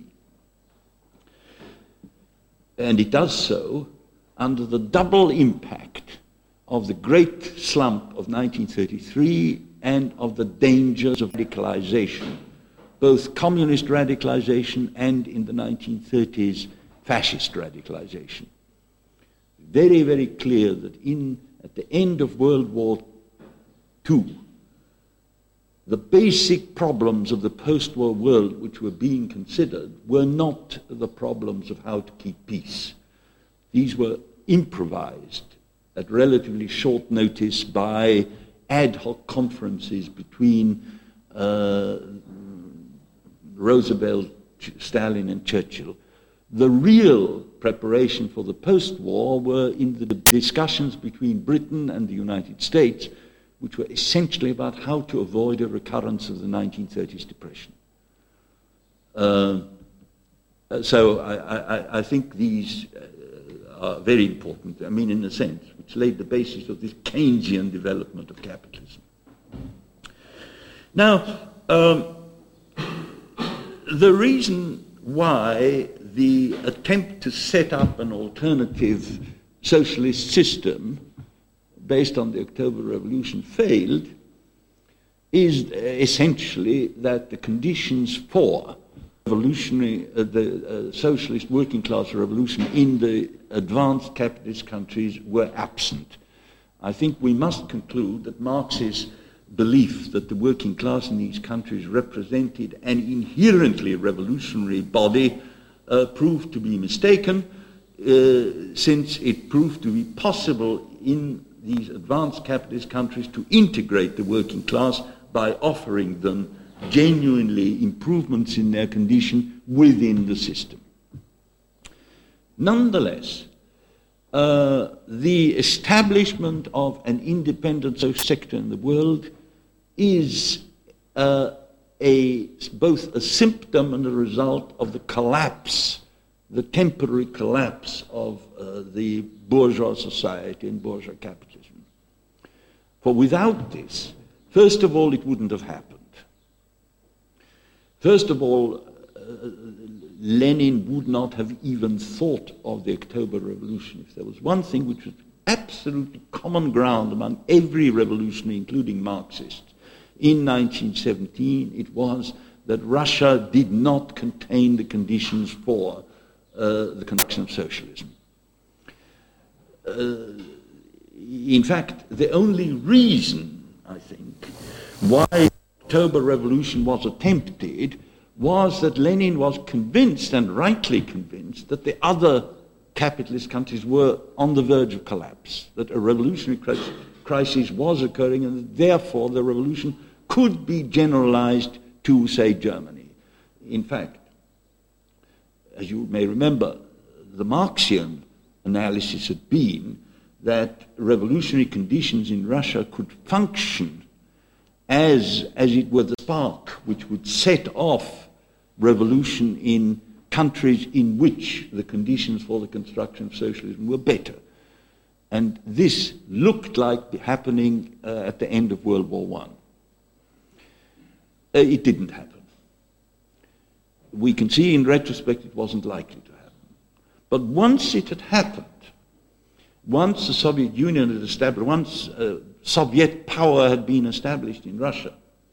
And it does so under the double impact of the great slump of nineteen thirty-three and of the dangers of radicalization, both communist radicalization and, in the nineteen thirties, fascist radicalization. Very, very clear that in, at the end of World War Two, the basic problems of the post-war world which were being considered were not the problems of how to keep peace. These were improvised at relatively short notice by ad hoc conferences between uh, Roosevelt, Stalin, and Churchill. The real preparation for the post-war were in the discussions between Britain and the United States, which were essentially about how to avoid a recurrence of the nineteen thirties depression. Uh, so I, I, I think these uh, are very important, I mean, in a sense, which laid the basis of this Keynesian development of capitalism. Now, um, the reason why the attempt to set up an alternative socialist system based on the October Revolution failed is essentially that the conditions for revolutionary, uh, the uh, socialist working class revolution in the advanced capitalist countries were absent. I think we must conclude that Marx's belief that the working class in these countries represented an inherently revolutionary body uh, proved to be mistaken, uh, since it proved to be possible in these advanced capitalist countries to integrate the working class by offering them genuinely improvements in their condition within the system. Nonetheless, uh, the establishment of an independent social sector in the world is uh, a, both a symptom and a result of the collapse, the temporary collapse of uh, the bourgeois society and bourgeois capitalism. For without this, first of all, it wouldn't have happened. First of all, uh, Lenin would not have even thought of the October Revolution. If there was one thing which was absolutely common ground among every revolutionary, including Marxists, in nineteen seventeen, it was that Russia did not contain the conditions for uh, the construction of socialism. Uh, in fact, the only reason, I think, why the October Revolution was attempted was that Lenin was convinced, and rightly convinced, that the other capitalist countries were on the verge of collapse, that a revolutionary crisis, crisis was occurring, and that therefore the revolution could be generalized to, say, Germany. In fact, as you may remember, the Marxian analysis had been that revolutionary conditions in Russia could function as, as it were, the spark which would set off revolution in countries in which the conditions for the construction of socialism were better. And this looked like happening uh, at the end of World War One. Uh, it didn't happen. We can see in retrospect it wasn't likely to happen. But once it had happened, once the Soviet Union had established, once uh, Soviet power had been established in Russia,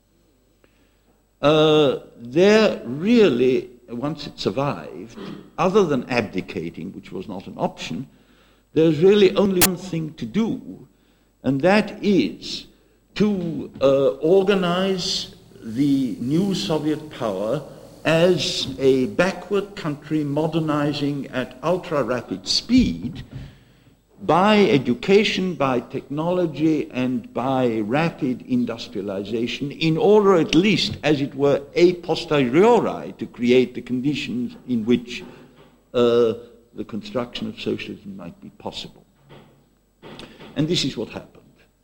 uh, there really, once it survived, other than abdicating, which was not an option, there's really only one thing to do, and that is to uh, organize the new Soviet power as a backward country modernizing at ultra-rapid speed by education, by technology, and by rapid industrialization, in order at least, as it were, a posteriori, to create the conditions in which uh, the construction of socialism might be possible. And this is what happened.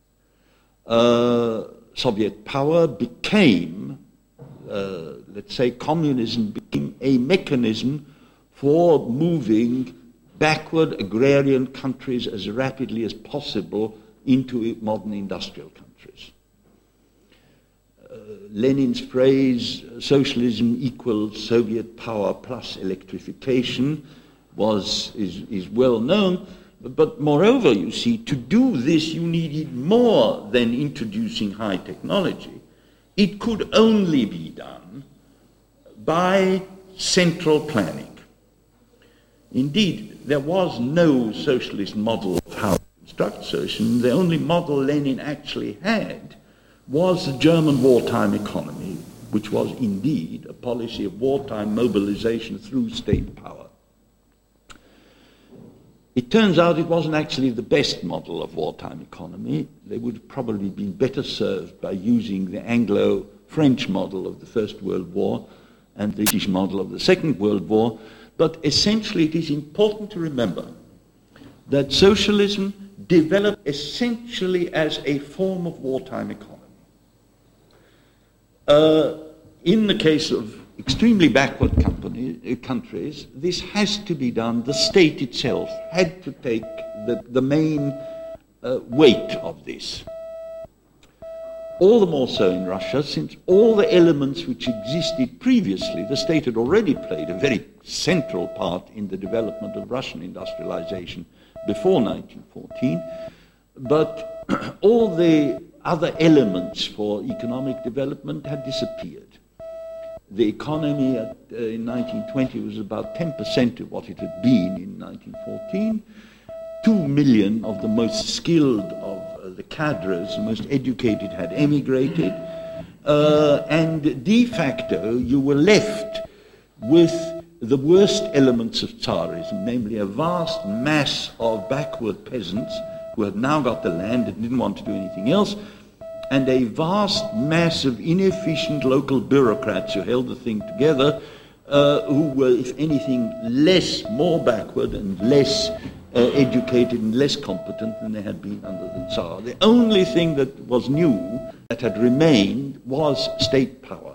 Uh, Soviet power became, uh, let's say, communism became a mechanism for moving backward agrarian countries as rapidly as possible into modern industrial countries. Uh, Lenin's phrase, socialism equals Soviet power plus electrification, was, is, is well known, but moreover, you see, to do this you needed more than introducing high technology. It could only be done by central planning. Indeed, there was no socialist model of how to construct socialism. The only model Lenin actually had was the German wartime economy, which was indeed a policy of wartime mobilization through state power. It turns out it wasn't actually the best model of wartime economy. They would have probably been better served by using the Anglo-French model of the First World War and the British model of the Second World War. But essentially it is important to remember that socialism developed essentially as a form of wartime economy. Uh, in the case of extremely backward company, uh, countries, this has to be done. The state itself had to take the, the main uh, weight of this. All the more so in Russia, since all the elements which existed previously, the state had already played a very central part in the development of Russian industrialization before nineteen fourteen, but all the other elements for economic development had disappeared. The economy at, uh, in nineteen twenty was about ten percent of what it had been in nineteen fourteen. Two million of the most skilled of uh, the cadres, the most educated, had emigrated. Uh, and de facto, you were left with the worst elements of Tsarism, namely a vast mass of backward peasants who had now got the land and didn't want to do anything else, and a vast mass of inefficient local bureaucrats who held the thing together, uh, who were, if anything, less, more backward and less uh, educated and less competent than they had been under the Tsar. The only thing that was new, that had remained, was state power.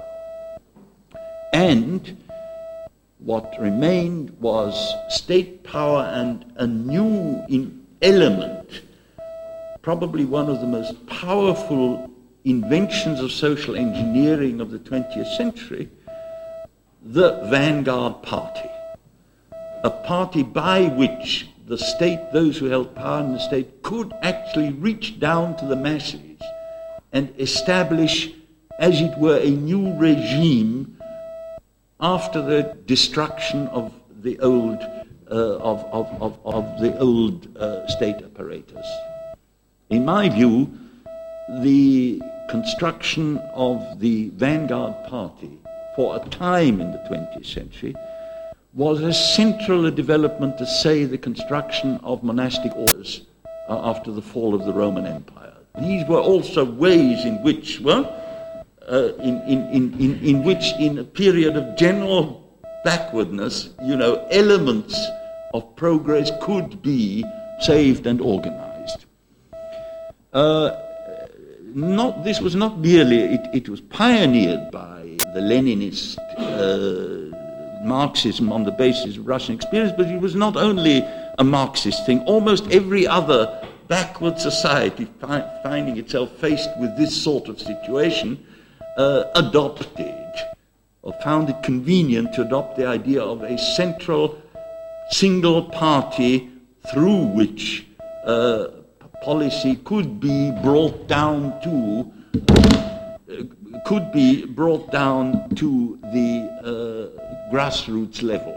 And what remained was state power and a new in element, probably one of the most powerful inventions of social engineering of the twentieth century, the vanguard party. A party by which the state, those who held power in the state, could actually reach down to the masses and establish, as it were, a new regime after the destruction of the old, uh, of, of, of, of the old uh, state apparatus. In my view, the construction of the vanguard party for a time in the twentieth century was as central a development as, say, the construction of monastic orders uh, after the fall of the Roman Empire. These were also ways in which, well, uh, in, in, in, in, in which, in a period of general backwardness, you know, elements of progress could be saved and organized. Uh, not, this was not merely, it, it was pioneered by the Leninist uh, Marxism on the basis of Russian experience, but it was not only a Marxist thing. Almost every other backward society fi- finding itself faced with this sort of situation uh, adopted or found it convenient to adopt the idea of a central single party through which uh, policy could be brought down to uh, could be brought down to the uh, grassroots level.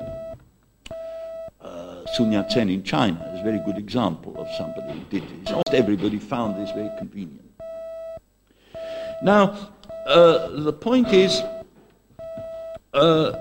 Uh, Sun Yat-sen in China is a very good example of somebody who did this. Almost everybody found this very convenient. Now, uh, the point is, uh,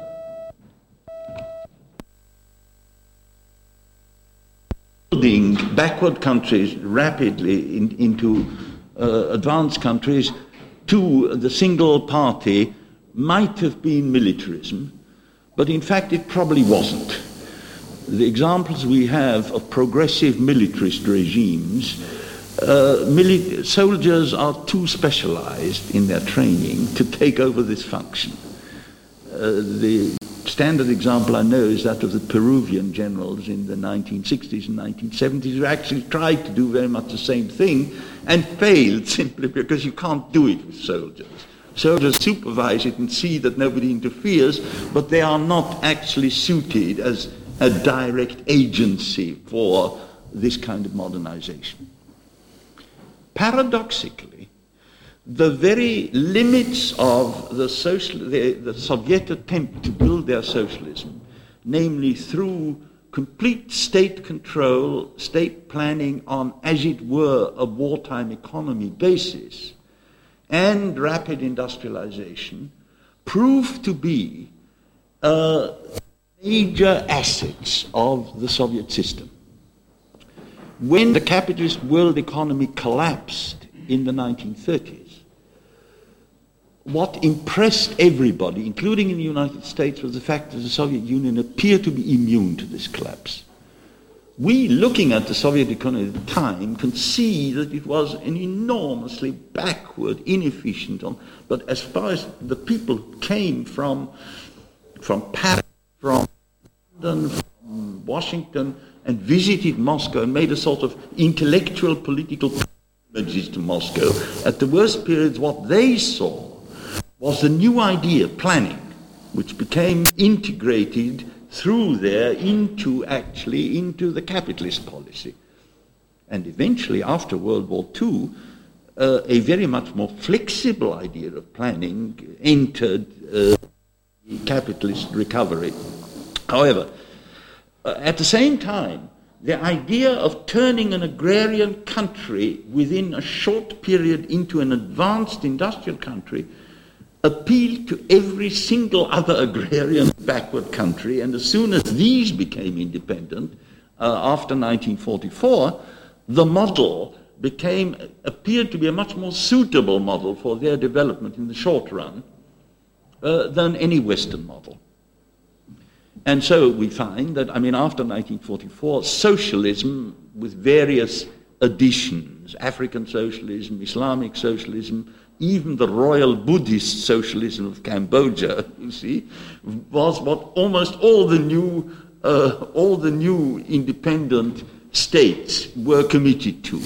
building backward countries rapidly in, into uh, advanced countries to the single party might have been militarism, but in fact it probably wasn't. The examples we have of progressive militarist regimes, uh, mili- soldiers are too specialized in their training to take over this function. Uh, the standard example I know is that of the Peruvian generals in the nineteen sixties and nineteen seventies, who actually tried to do very much the same thing and failed simply because you can't do it with soldiers. Soldiers supervise it and see that nobody interferes, but they are not actually suited as a direct agency for this kind of modernization. Paradoxically, the very limits of the, social, the, the Soviet attempt to build their socialism, namely through complete state control, state planning on, as it were, a wartime economy basis, and rapid industrialization, proved to be uh, major assets of the Soviet system. When the capitalist world economy collapsed in the nineteen thirties, what impressed everybody, including in the United States, was the fact that the Soviet Union appeared to be immune to this collapse. We, looking at the Soviet economy at the time, can see that it was an enormously backward, inefficient, but as far as the people who came from, from Paris, from London, from Washington, and visited Moscow and made a sort of intellectual, political pilgrimages to Moscow, at the worst periods what they saw was the new idea, planning, which became integrated through there into actually into the capitalist policy. And eventually, after World War Two, uh, a very much more flexible idea of planning entered uh, capitalist recovery. However, uh, at the same time, the idea of turning an agrarian country within a short period into an advanced industrial country appealed to every single other agrarian backward country, and as soon as these became independent, uh, after nineteen forty-four, the model became, appeared to be a much more suitable model for their development in the short run uh, than any Western model. And so we find that, I mean, after nineteen forty-four, socialism with various additions, African socialism, Islamic socialism, even the royal Buddhist socialism of Cambodia, you see, was what almost all the new, uh, all the new independent states were committed to.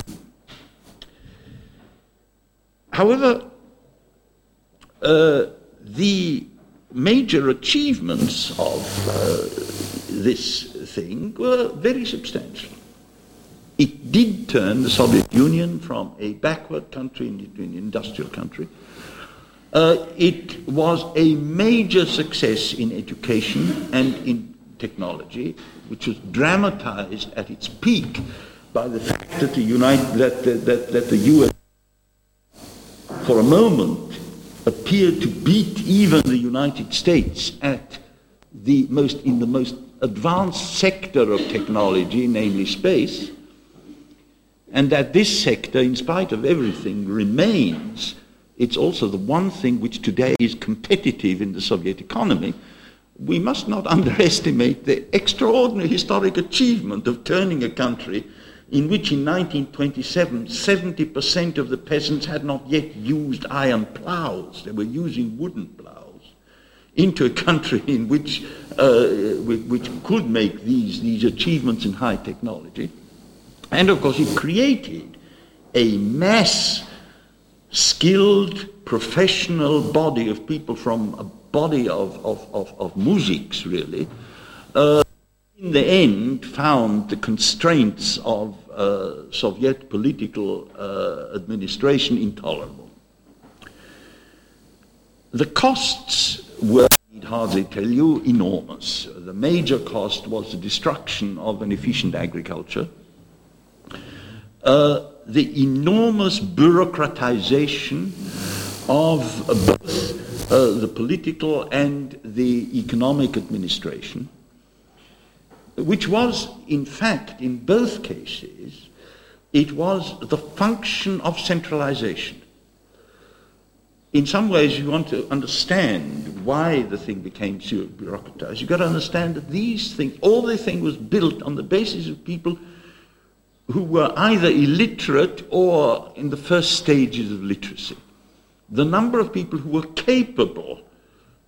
However, uh, the major achievements of uh, this thing were very substantial. It did turn the Soviet Union from a backward country into an industrial country. Uh, it was a major success in education and in technology, which was dramatized at its peak by the fact that the, United, that, that, that, that the U S for a moment appeared to beat even the United States at the most, in the most advanced sector of technology, namely space, and that this sector, in spite of everything, remains. It's also the one thing which today is competitive in the Soviet economy. We must not underestimate the extraordinary historic achievement of turning a country in which in nineteen twenty-seven, seventy percent of the peasants had not yet used iron plows. They were using wooden plows, into a country in which, uh, which could make these, these achievements in high technology. And of course it created a mass, skilled, professional body of people from a body of, of, of, of mujiks, really, uh, in the end found the constraints of uh, Soviet political uh, administration intolerable. The costs were, I need hardly tell you, enormous. The major cost was the destruction of an efficient agriculture, uh, the enormous bureaucratization of uh, both uh, the political and the economic administration, which was, in fact, in both cases, it was the function of centralization. In some ways, you want to understand why the thing became so bureaucratized. You've got to understand that these things, all the thing was built on the basis of people who were either illiterate or in the first stages of literacy. The number of people who were capable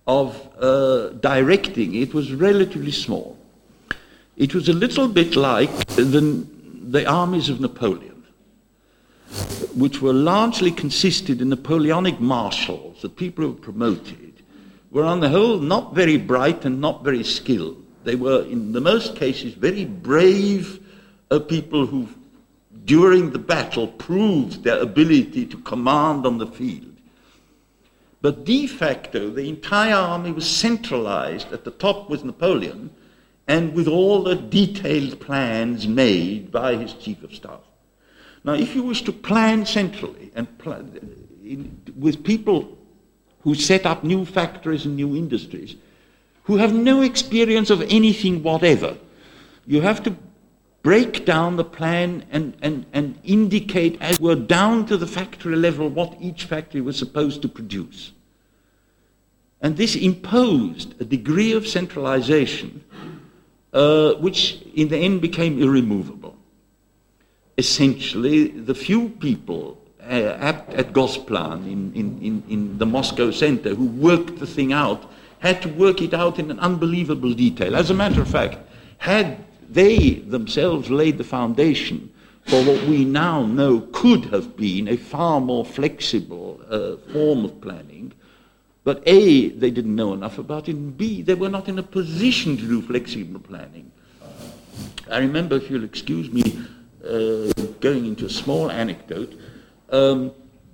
of uh, directing it was relatively small. It was a little bit like the, the armies of Napoleon, which were largely consisted in Napoleonic marshals, the people who were promoted, were on the whole not very bright and not very skilled. They were, in the most cases, very brave uh, people who, during the battle, proved their ability to command on the field. But de facto, the entire army was centralized. At the top was Napoleon, and with all the detailed plans made by his chief of staff. Now, if you wish to plan centrally and plan, in, with people who set up new factories and new industries, who have no experience of anything whatever, you have to break down the plan and, and, and indicate, as were down to the factory level, what each factory was supposed to produce. And this imposed a degree of centralization uh, which in the end became irremovable. Essentially, the few people uh, at, at Gosplan in, in, in, in the Moscow center who worked the thing out had to work it out in an unbelievable detail. As a matter of fact, had they themselves laid the foundation for what we now know could have been a far more flexible uh, form of planning, but A, they didn't know enough about it, and B, they were not in a position to do flexible planning. I remember, if you'll excuse me, uh, going into a small anecdote, um,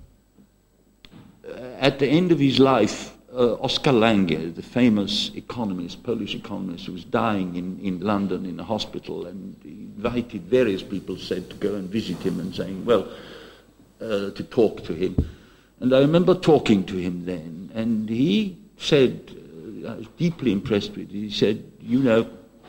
at the end of his life, uh, Oskar Lange, the famous economist, Polish economist, who was dying in, in London in a hospital, and he invited various people, said, to go and visit him and saying, well, uh, to talk to him. And I remember talking to him then, and he said, uh, I was deeply impressed with it, he said, you know,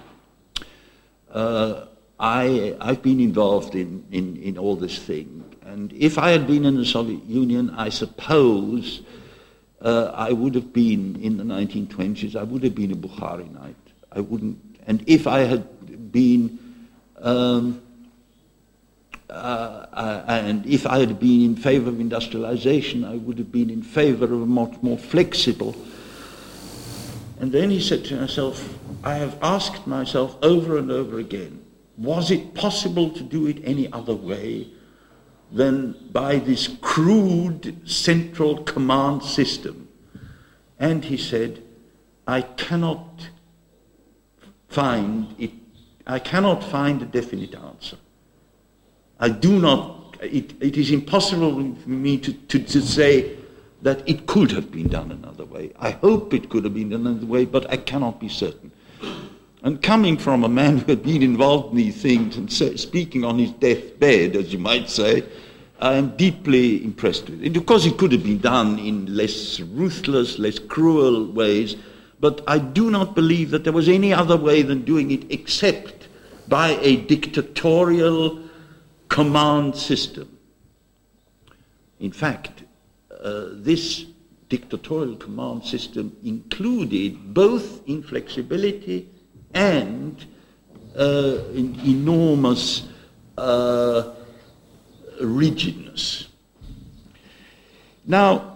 uh, I, I've been involved in, in, in all this thing, and if I had been in the Soviet Union, I suppose uh, I would have been, in the nineteen twenties, I would have been a Bukharinite. I wouldn't, and if I had been, um, Uh, uh, and if I had been in favor of industrialization, I would have been in favor of a much more flexible. And then he said to himself, I have asked myself over and over again, was it possible to do it any other way than by this crude central command system? And he said, I cannot find it, I cannot find a definite answer. I do not, it, it is impossible for me to, to, to say that it could have been done another way. I hope it could have been done another way, but I cannot be certain. And coming from a man who had been involved in these things and say, speaking on his deathbed, as you might say, I am deeply impressed with it. Of course, it could have been done in less ruthless, less cruel ways, but I do not believe that there was any other way than doing it except by a dictatorial command system. In fact, uh, this dictatorial command system included both inflexibility and uh, in enormous uh, rigidness. Now,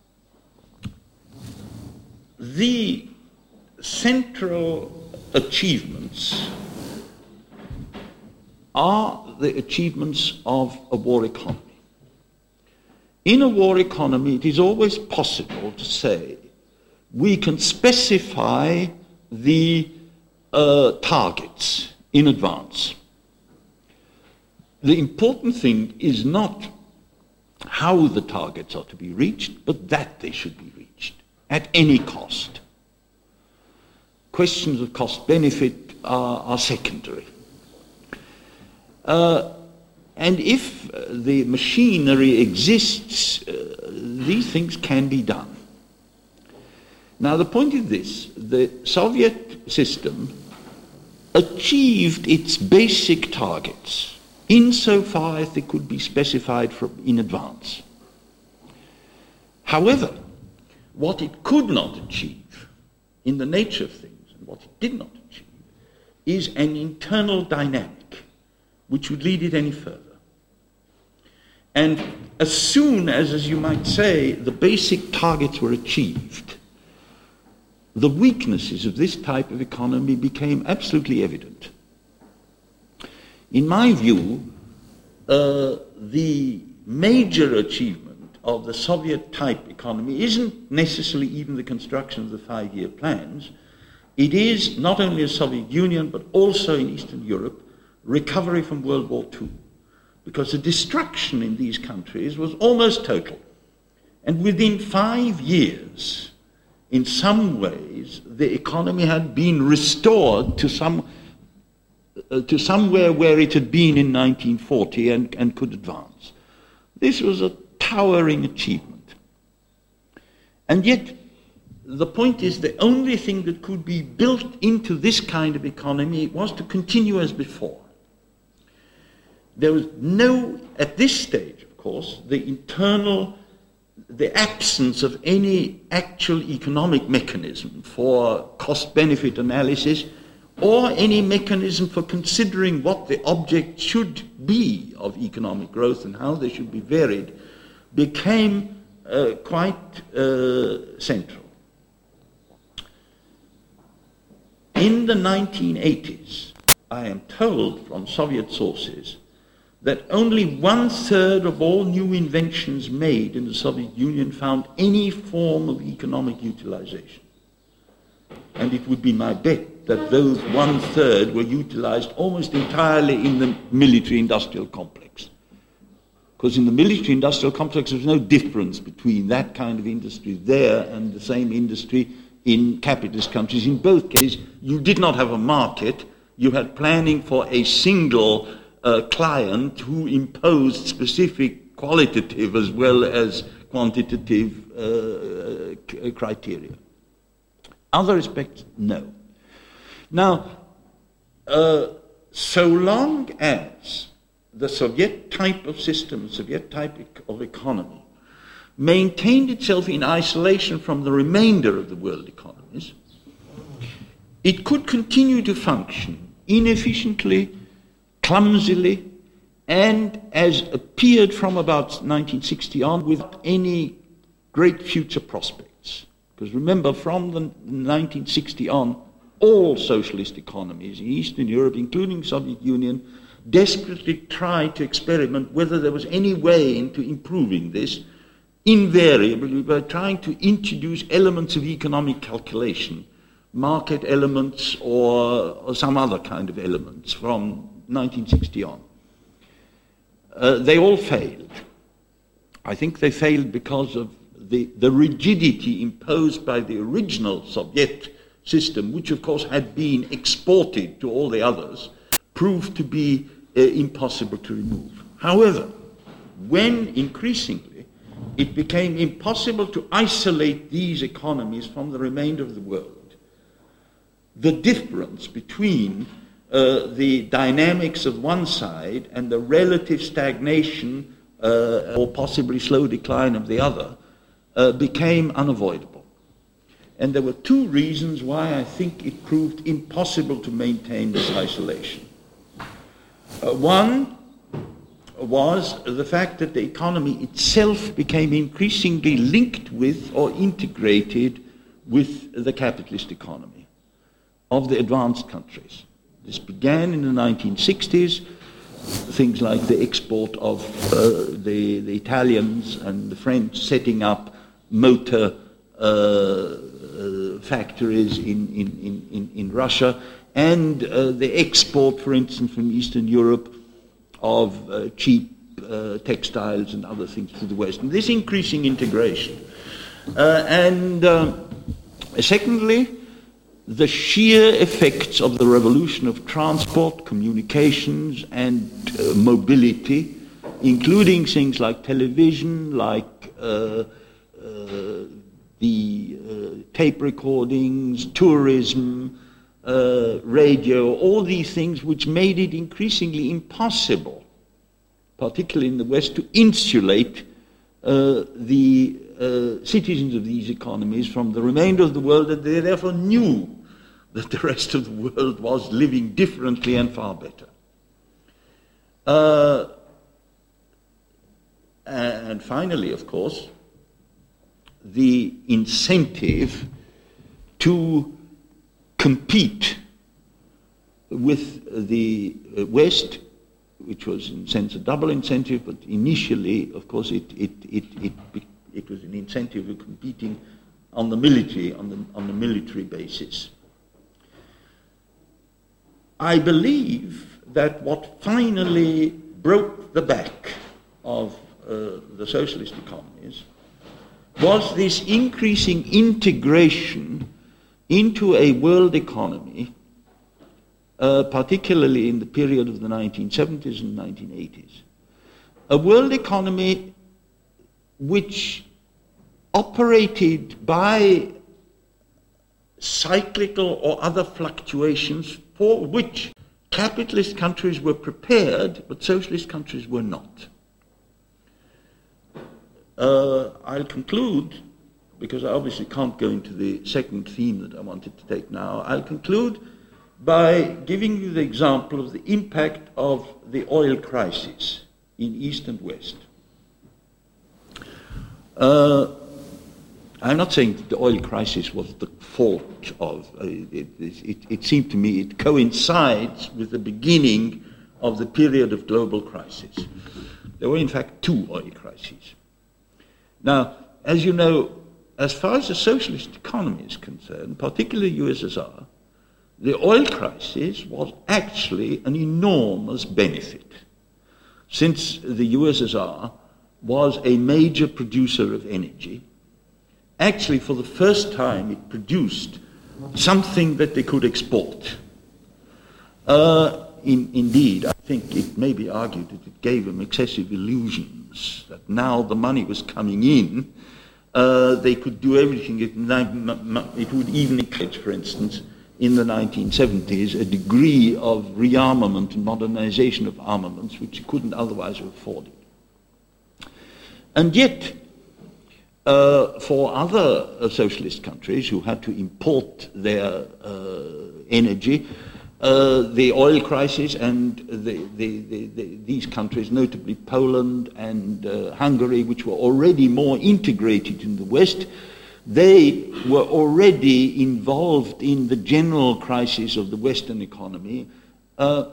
the central achievements are the achievements of a war economy. In a war economy, it is always possible to say we can specify the uh, targets in advance. The important thing is not how the targets are to be reached, but that they should be reached at any cost. Questions of cost-benefit are, are secondary. Uh, and if uh, the machinery exists, uh, these things can be done. Now the point is this, the Soviet system achieved its basic targets insofar as they could be specified from in advance. However, what it could not achieve in the nature of things, and what it did not achieve, is an internal dynamic which would lead it any further. And as soon as, as you might say, the basic targets were achieved, the weaknesses of this type of economy became absolutely evident. In my view, uh, the major achievement of the Soviet-type economy isn't necessarily even the construction of the five-year plans. It is, not only in the Soviet Union, but also in Eastern Europe, recovery from World War Two. Because the destruction in these countries was almost total. And within five years, in some ways, the economy had been restored to some uh, to somewhere where it had been in nineteen forty and, and could advance. This was a towering achievement. And yet, the point is, the only thing that could be built into this kind of economy was to continue as before. There was no, at this stage, of course, the internal, the absence of any actual economic mechanism for cost-benefit analysis or any mechanism for considering what the object should be of economic growth and how they should be varied, became uh, quite uh, central. In the nineteen eighties, I am told from Soviet sources that only one-third of all new inventions made in the Soviet Union found any form of economic utilization. And it would be my bet that those one-third were utilized almost entirely in the military-industrial complex. Because in the military-industrial complex, there's no difference between that kind of industry there and the same industry in capitalist countries. In both cases, you did not have a market. You had planning for a single uh, client who imposed specific qualitative as well as quantitative uh, c- criteria. Other aspects, no. Now, uh, so long as the Soviet type of system, Soviet type of economy, maintained itself in isolation from the remainder of the world economies, it could continue to function inefficiently, clumsily, and as appeared from about nineteen sixty on, without any great future prospects. Because remember, from the nineteen sixty on, all socialist economies in Eastern Europe, including the Soviet Union, desperately tried to experiment whether there was any way into improving this. Invariably, we were trying to introduce elements of economic calculation, market elements or, or some other kind of elements from nineteen sixty on. Uh, they all failed. I think they failed because of the, the rigidity imposed by the original Soviet system, which of course had been exported to all the others, proved to be uh, impossible to remove. However, when increasingly it became impossible to isolate these economies from the remainder of the world, the difference between uh, the dynamics of one side and the relative stagnation uh, or possibly slow decline of the other uh, became unavoidable. And there were two reasons why I think it proved impossible to maintain this isolation. Uh, one was the fact that the economy itself became increasingly linked with or integrated with the capitalist economy of the advanced countries. This began in the nineteen sixties, things like the export of uh, the, the Italians and the French setting up motor uh, uh, factories in, in, in, in Russia, and uh, the export, for instance, from Eastern Europe of uh, cheap uh, textiles and other things to the West. And this increasing integration. Uh, and uh, secondly, the sheer effects of the revolution of transport, communications, and uh, mobility, including things like television, like uh, uh, the uh, tape recordings, tourism, Uh, radio, all these things which made it increasingly impossible, particularly in the West, to insulate uh, the uh, citizens of these economies from the remainder of the world, that they therefore knew that the rest of the world was living differently and far better. Uh, and finally, of course, the incentive to compete with the uh, West, which was in a sense a double incentive, but initially, of course, it, it, it, it, it was an incentive of competing on the military, on the, on the military basis. I believe that what finally broke the back of uh, the socialist economies was this increasing integration into a world economy, uh, particularly in the period of the nineteen seventies and nineteen eighties. A world economy which operated by cyclical or other fluctuations for which capitalist countries were prepared, but socialist countries were not. Uh, I'll conclude, because I obviously can't go into the second theme that I wanted to take now. I'll conclude by giving you the example of the impact of the oil crisis in East and West. Uh, I'm not saying that the oil crisis was the fault of, uh, it, it, it seemed to me it coincides with the beginning of the period of global crisis. There were in fact two oil crises. Now, as you know, as far as the socialist economy is concerned, particularly U S S R, the oil crisis was actually an enormous benefit, since the U S S R was a major producer of energy. Actually, for the first time, it produced something that they could export. Uh, in, indeed, I think it may be argued that it gave them excessive illusions, that now the money was coming in, uh, they could do everything. It, it would even encourage, for instance, in the nineteen seventies, a degree of rearmament and modernization of armaments which you couldn't otherwise have afforded. And yet, Uh, for other uh, socialist countries who had to import their uh, energy, uh, the oil crisis and the, the, the, the, these countries, notably Poland and uh, Hungary, which were already more integrated in the West, they were already involved in the general crisis of the Western economy. Uh,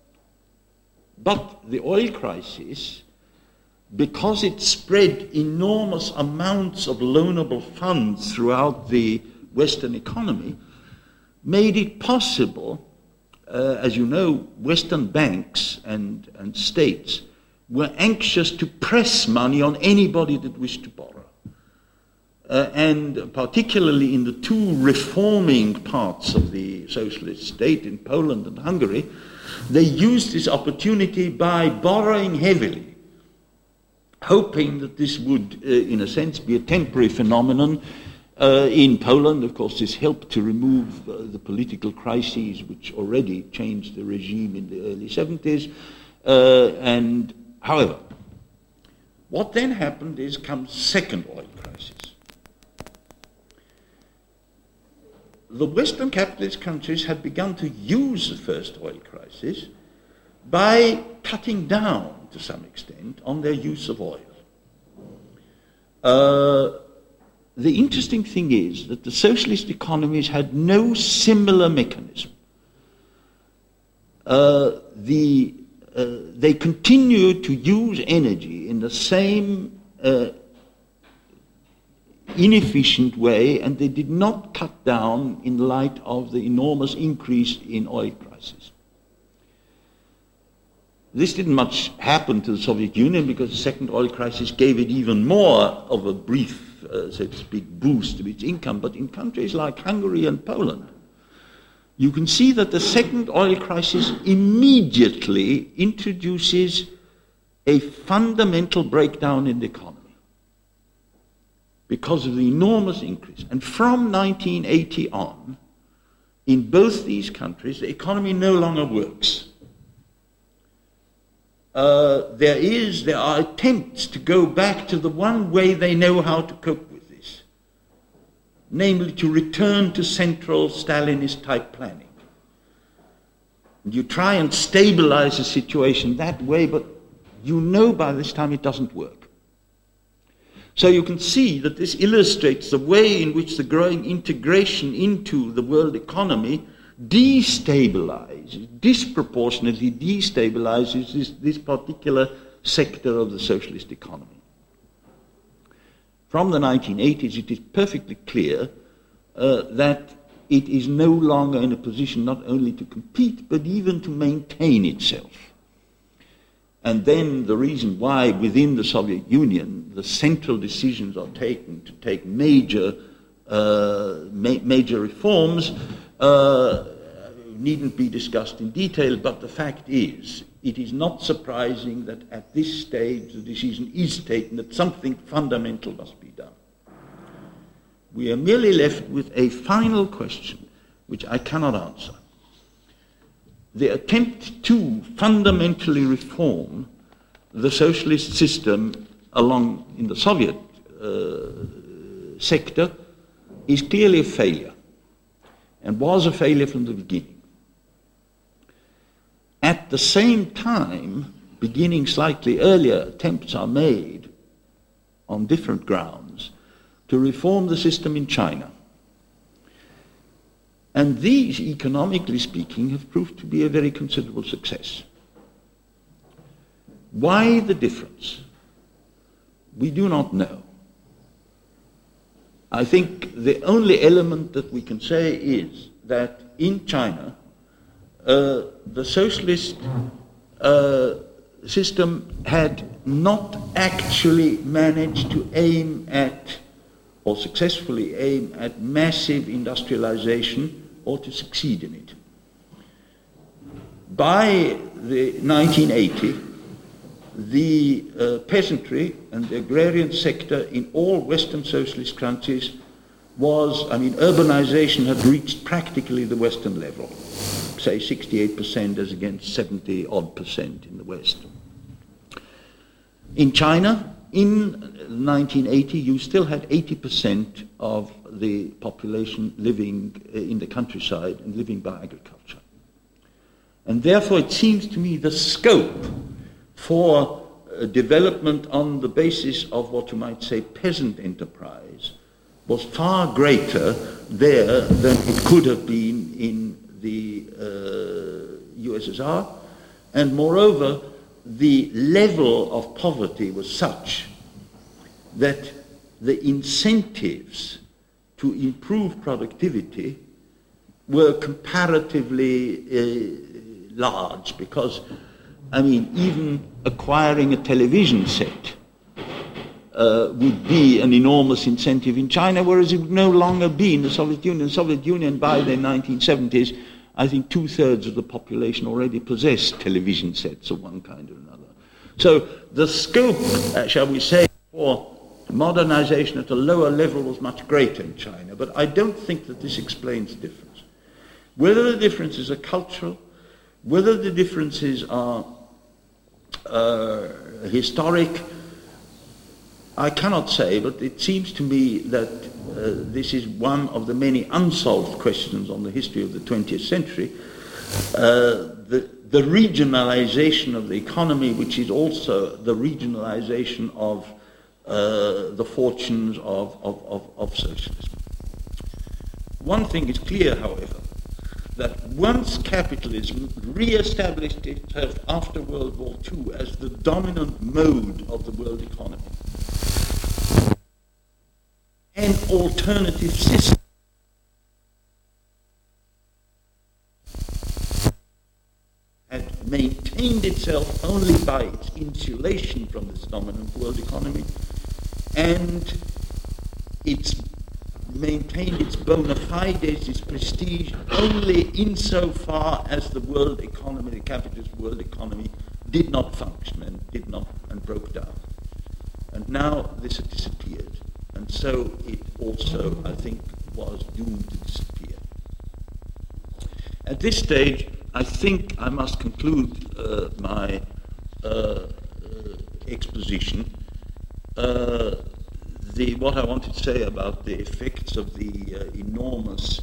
but the oil crisis, because it spread enormous amounts of loanable funds throughout the Western economy, made it possible, uh, as you know, Western banks and, and states were anxious to press money on anybody that wished to borrow. Uh, and particularly in the two reforming parts of the socialist state, in Poland and Hungary, they used this opportunity by borrowing heavily, hoping that this would, uh, in a sense, be a temporary phenomenon. Uh, in Poland, of course, this helped to remove uh, the political crises which already changed the regime in the early seventies. Uh, and, however, what then happened is comes second oil crisis. The Western capitalist countries had begun to use the first oil crisis by cutting down, to some extent, on their use of oil. Uh, the interesting thing is that the socialist economies had no similar mechanism. Uh, the, uh, they continued to use energy in the same uh, inefficient way, and they did not cut down in light of the enormous increase in oil prices. This didn't much happen to the Soviet Union because the second oil crisis gave it even more of a brief, uh, so to speak, boost to its income. But in countries like Hungary and Poland, you can see that the second oil crisis immediately introduces a fundamental breakdown in the economy because of the enormous increase. And from nineteen eighty on, in both these countries, the economy no longer works. Uh, there is, there are attempts to go back to the one way they know how to cope with this, namely to return to central Stalinist type planning. And you try and stabilize the situation that way, but you know by this time it doesn't work. So you can see that this illustrates the way in which the growing integration into the world economy destabilizes, disproportionately destabilizes this, this particular sector of the socialist economy. From the nineteen eighties, it is perfectly clear uh, that it is no longer in a position not only to compete, but even to maintain itself. And then the reason why within the Soviet Union the central decisions are taken to take major, uh, ma- major reforms uh, needn't be discussed in detail, but the fact is, it is not surprising that at this stage the decision is taken that something fundamental must be done. We are merely left with a final question, which I cannot answer. The attempt to fundamentally reform the socialist system along in the Soviet uh, sector is clearly a failure, and was a failure from the beginning. At the same time, beginning slightly earlier, attempts are made on different grounds to reform the system in China. And these, economically speaking, have proved to be a very considerable success. Why the difference? We do not know. I think the only element that we can say is that in China, uh, the socialist uh, system had not actually managed to aim at, or successfully aim at, massive industrialization or to succeed in it. By the nineteen eighty, the uh, peasantry and the agrarian sector in all Western socialist countries was, I mean, urbanization had reached practically the Western level, say sixty-eight percent as against seventy odd percent in the West. In China, in nineteen eighty, you still had eighty percent of the population living in the countryside and living by agriculture. And therefore it seems to me the scope for uh, development on the basis of what you might say peasant enterprise was far greater there than it could have been in the uh, U S S R, and moreover the level of poverty was such that the incentives to improve productivity were comparatively uh, large, because, I mean, even acquiring a television set uh, would be an enormous incentive in China, whereas it would no longer be in the Soviet Union. The Soviet Union, by the nineteen seventies, I think two-thirds of the population already possessed television sets of one kind or another. So the scope, uh, shall we say, for modernization at a lower level was much greater in China, but I don't think that this explains the difference. Whether the differences are cultural, whether the differences are uh, historic, I cannot say, but it seems to me that uh, this is one of the many unsolved questions on the history of the twentieth century. Uh, the, the regionalization of the economy, which is also the regionalization of uh, the fortunes of, of, of, of socialism. One thing is clear, however, that once capitalism re-established itself after World War Two as the dominant mode of the world economy, an alternative system had maintained itself only by its insulation from this dominant world economy, and it's maintained its bona fides, its prestige, only insofar as the world economy, the capitalist world economy, did not function and did not and broke down. And now this has disappeared. And so it also, I think, was doomed to disappear. At this stage, I think I must conclude uh, my uh, uh, exposition. Uh, the, what I wanted to say about the effects of the uh, enormous,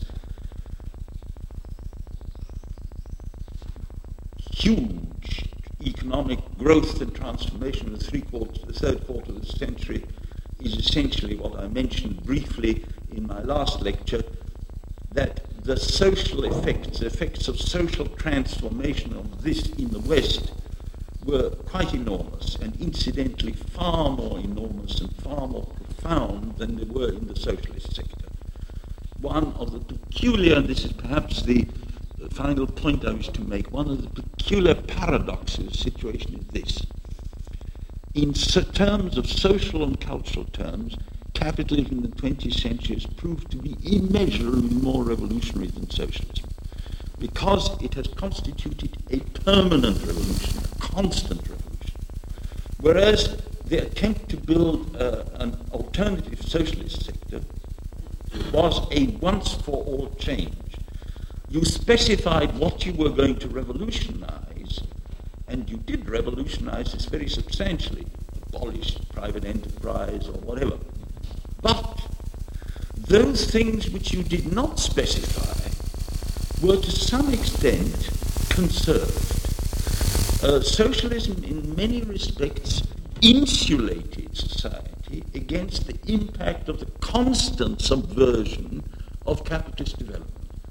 huge economic growth and transformation of the three quarters, the third quarter of the century is essentially what I mentioned briefly in my last lecture, that the social effects, the effects of social transformation of this in the West were quite enormous, and incidentally far more enormous and far more profound than they were in the socialist sector. One of the peculiar, and this is perhaps the final point I wish to make, one of the peculiar paradoxes of the situation is this. In terms of social and cultural terms, capitalism in the twentieth century has proved to be immeasurably more revolutionary than socialism, because it has constituted a permanent revolution, a constant revolution. Whereas the attempt to build uh, an alternative socialist sector was a once-for-all change. You specified what you were going to revolutionize, and you did revolutionize this very substantially, abolished private enterprise or whatever. But those things which you did not specify were to some extent conserved. Uh, socialism in many respects insulated society against the impact of the constant subversion of capitalist development.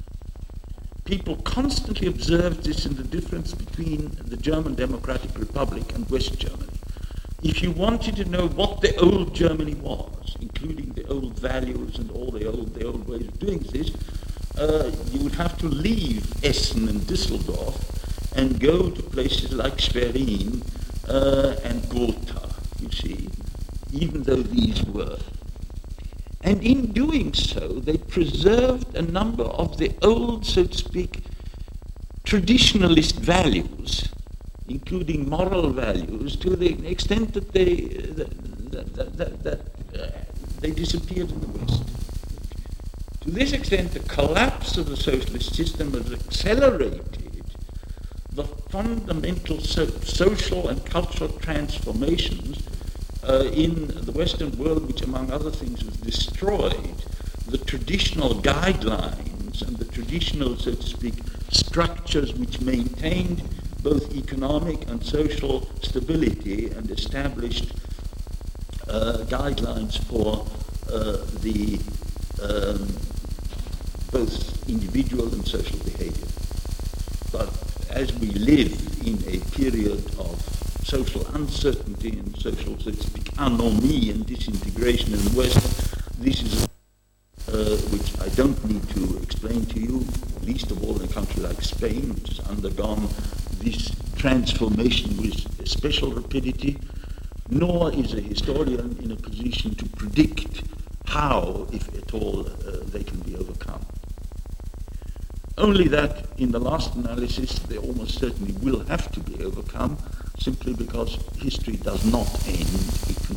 People constantly observed this in the difference between the German Democratic Republic and West Germany. If you wanted to know what the old Germany was, including the old values and all the old, the old ways of doing this, uh, you would have to leave Essen and Düsseldorf and go to places like Schwerin uh, and Gotha, you see, even though these were. And in doing so, they preserved a number of the old, so to speak, traditionalist values, including moral values, to the extent that they that, that, that, that uh, they disappeared in the West. To this extent, the collapse of the socialist system has accelerated the fundamental so- social and cultural transformations uh, in the Western world, which, among other things, has destroyed the traditional guidelines and the traditional, so to speak, structures which maintained both economic and social stability and established uh, guidelines for uh, the um, both individual and social behavior. But as we live in a period of social uncertainty and social, so to speak, anomie and disintegration in the West, this is uh, which I don't need to explain to you, least of all in a country like Spain, which has undergone this transformation with special rapidity, nor is a historian in a position to predict how, if at all, uh, they can be overcome. Only that, in the last analysis, they almost certainly will have to be overcome, simply because history does not end. It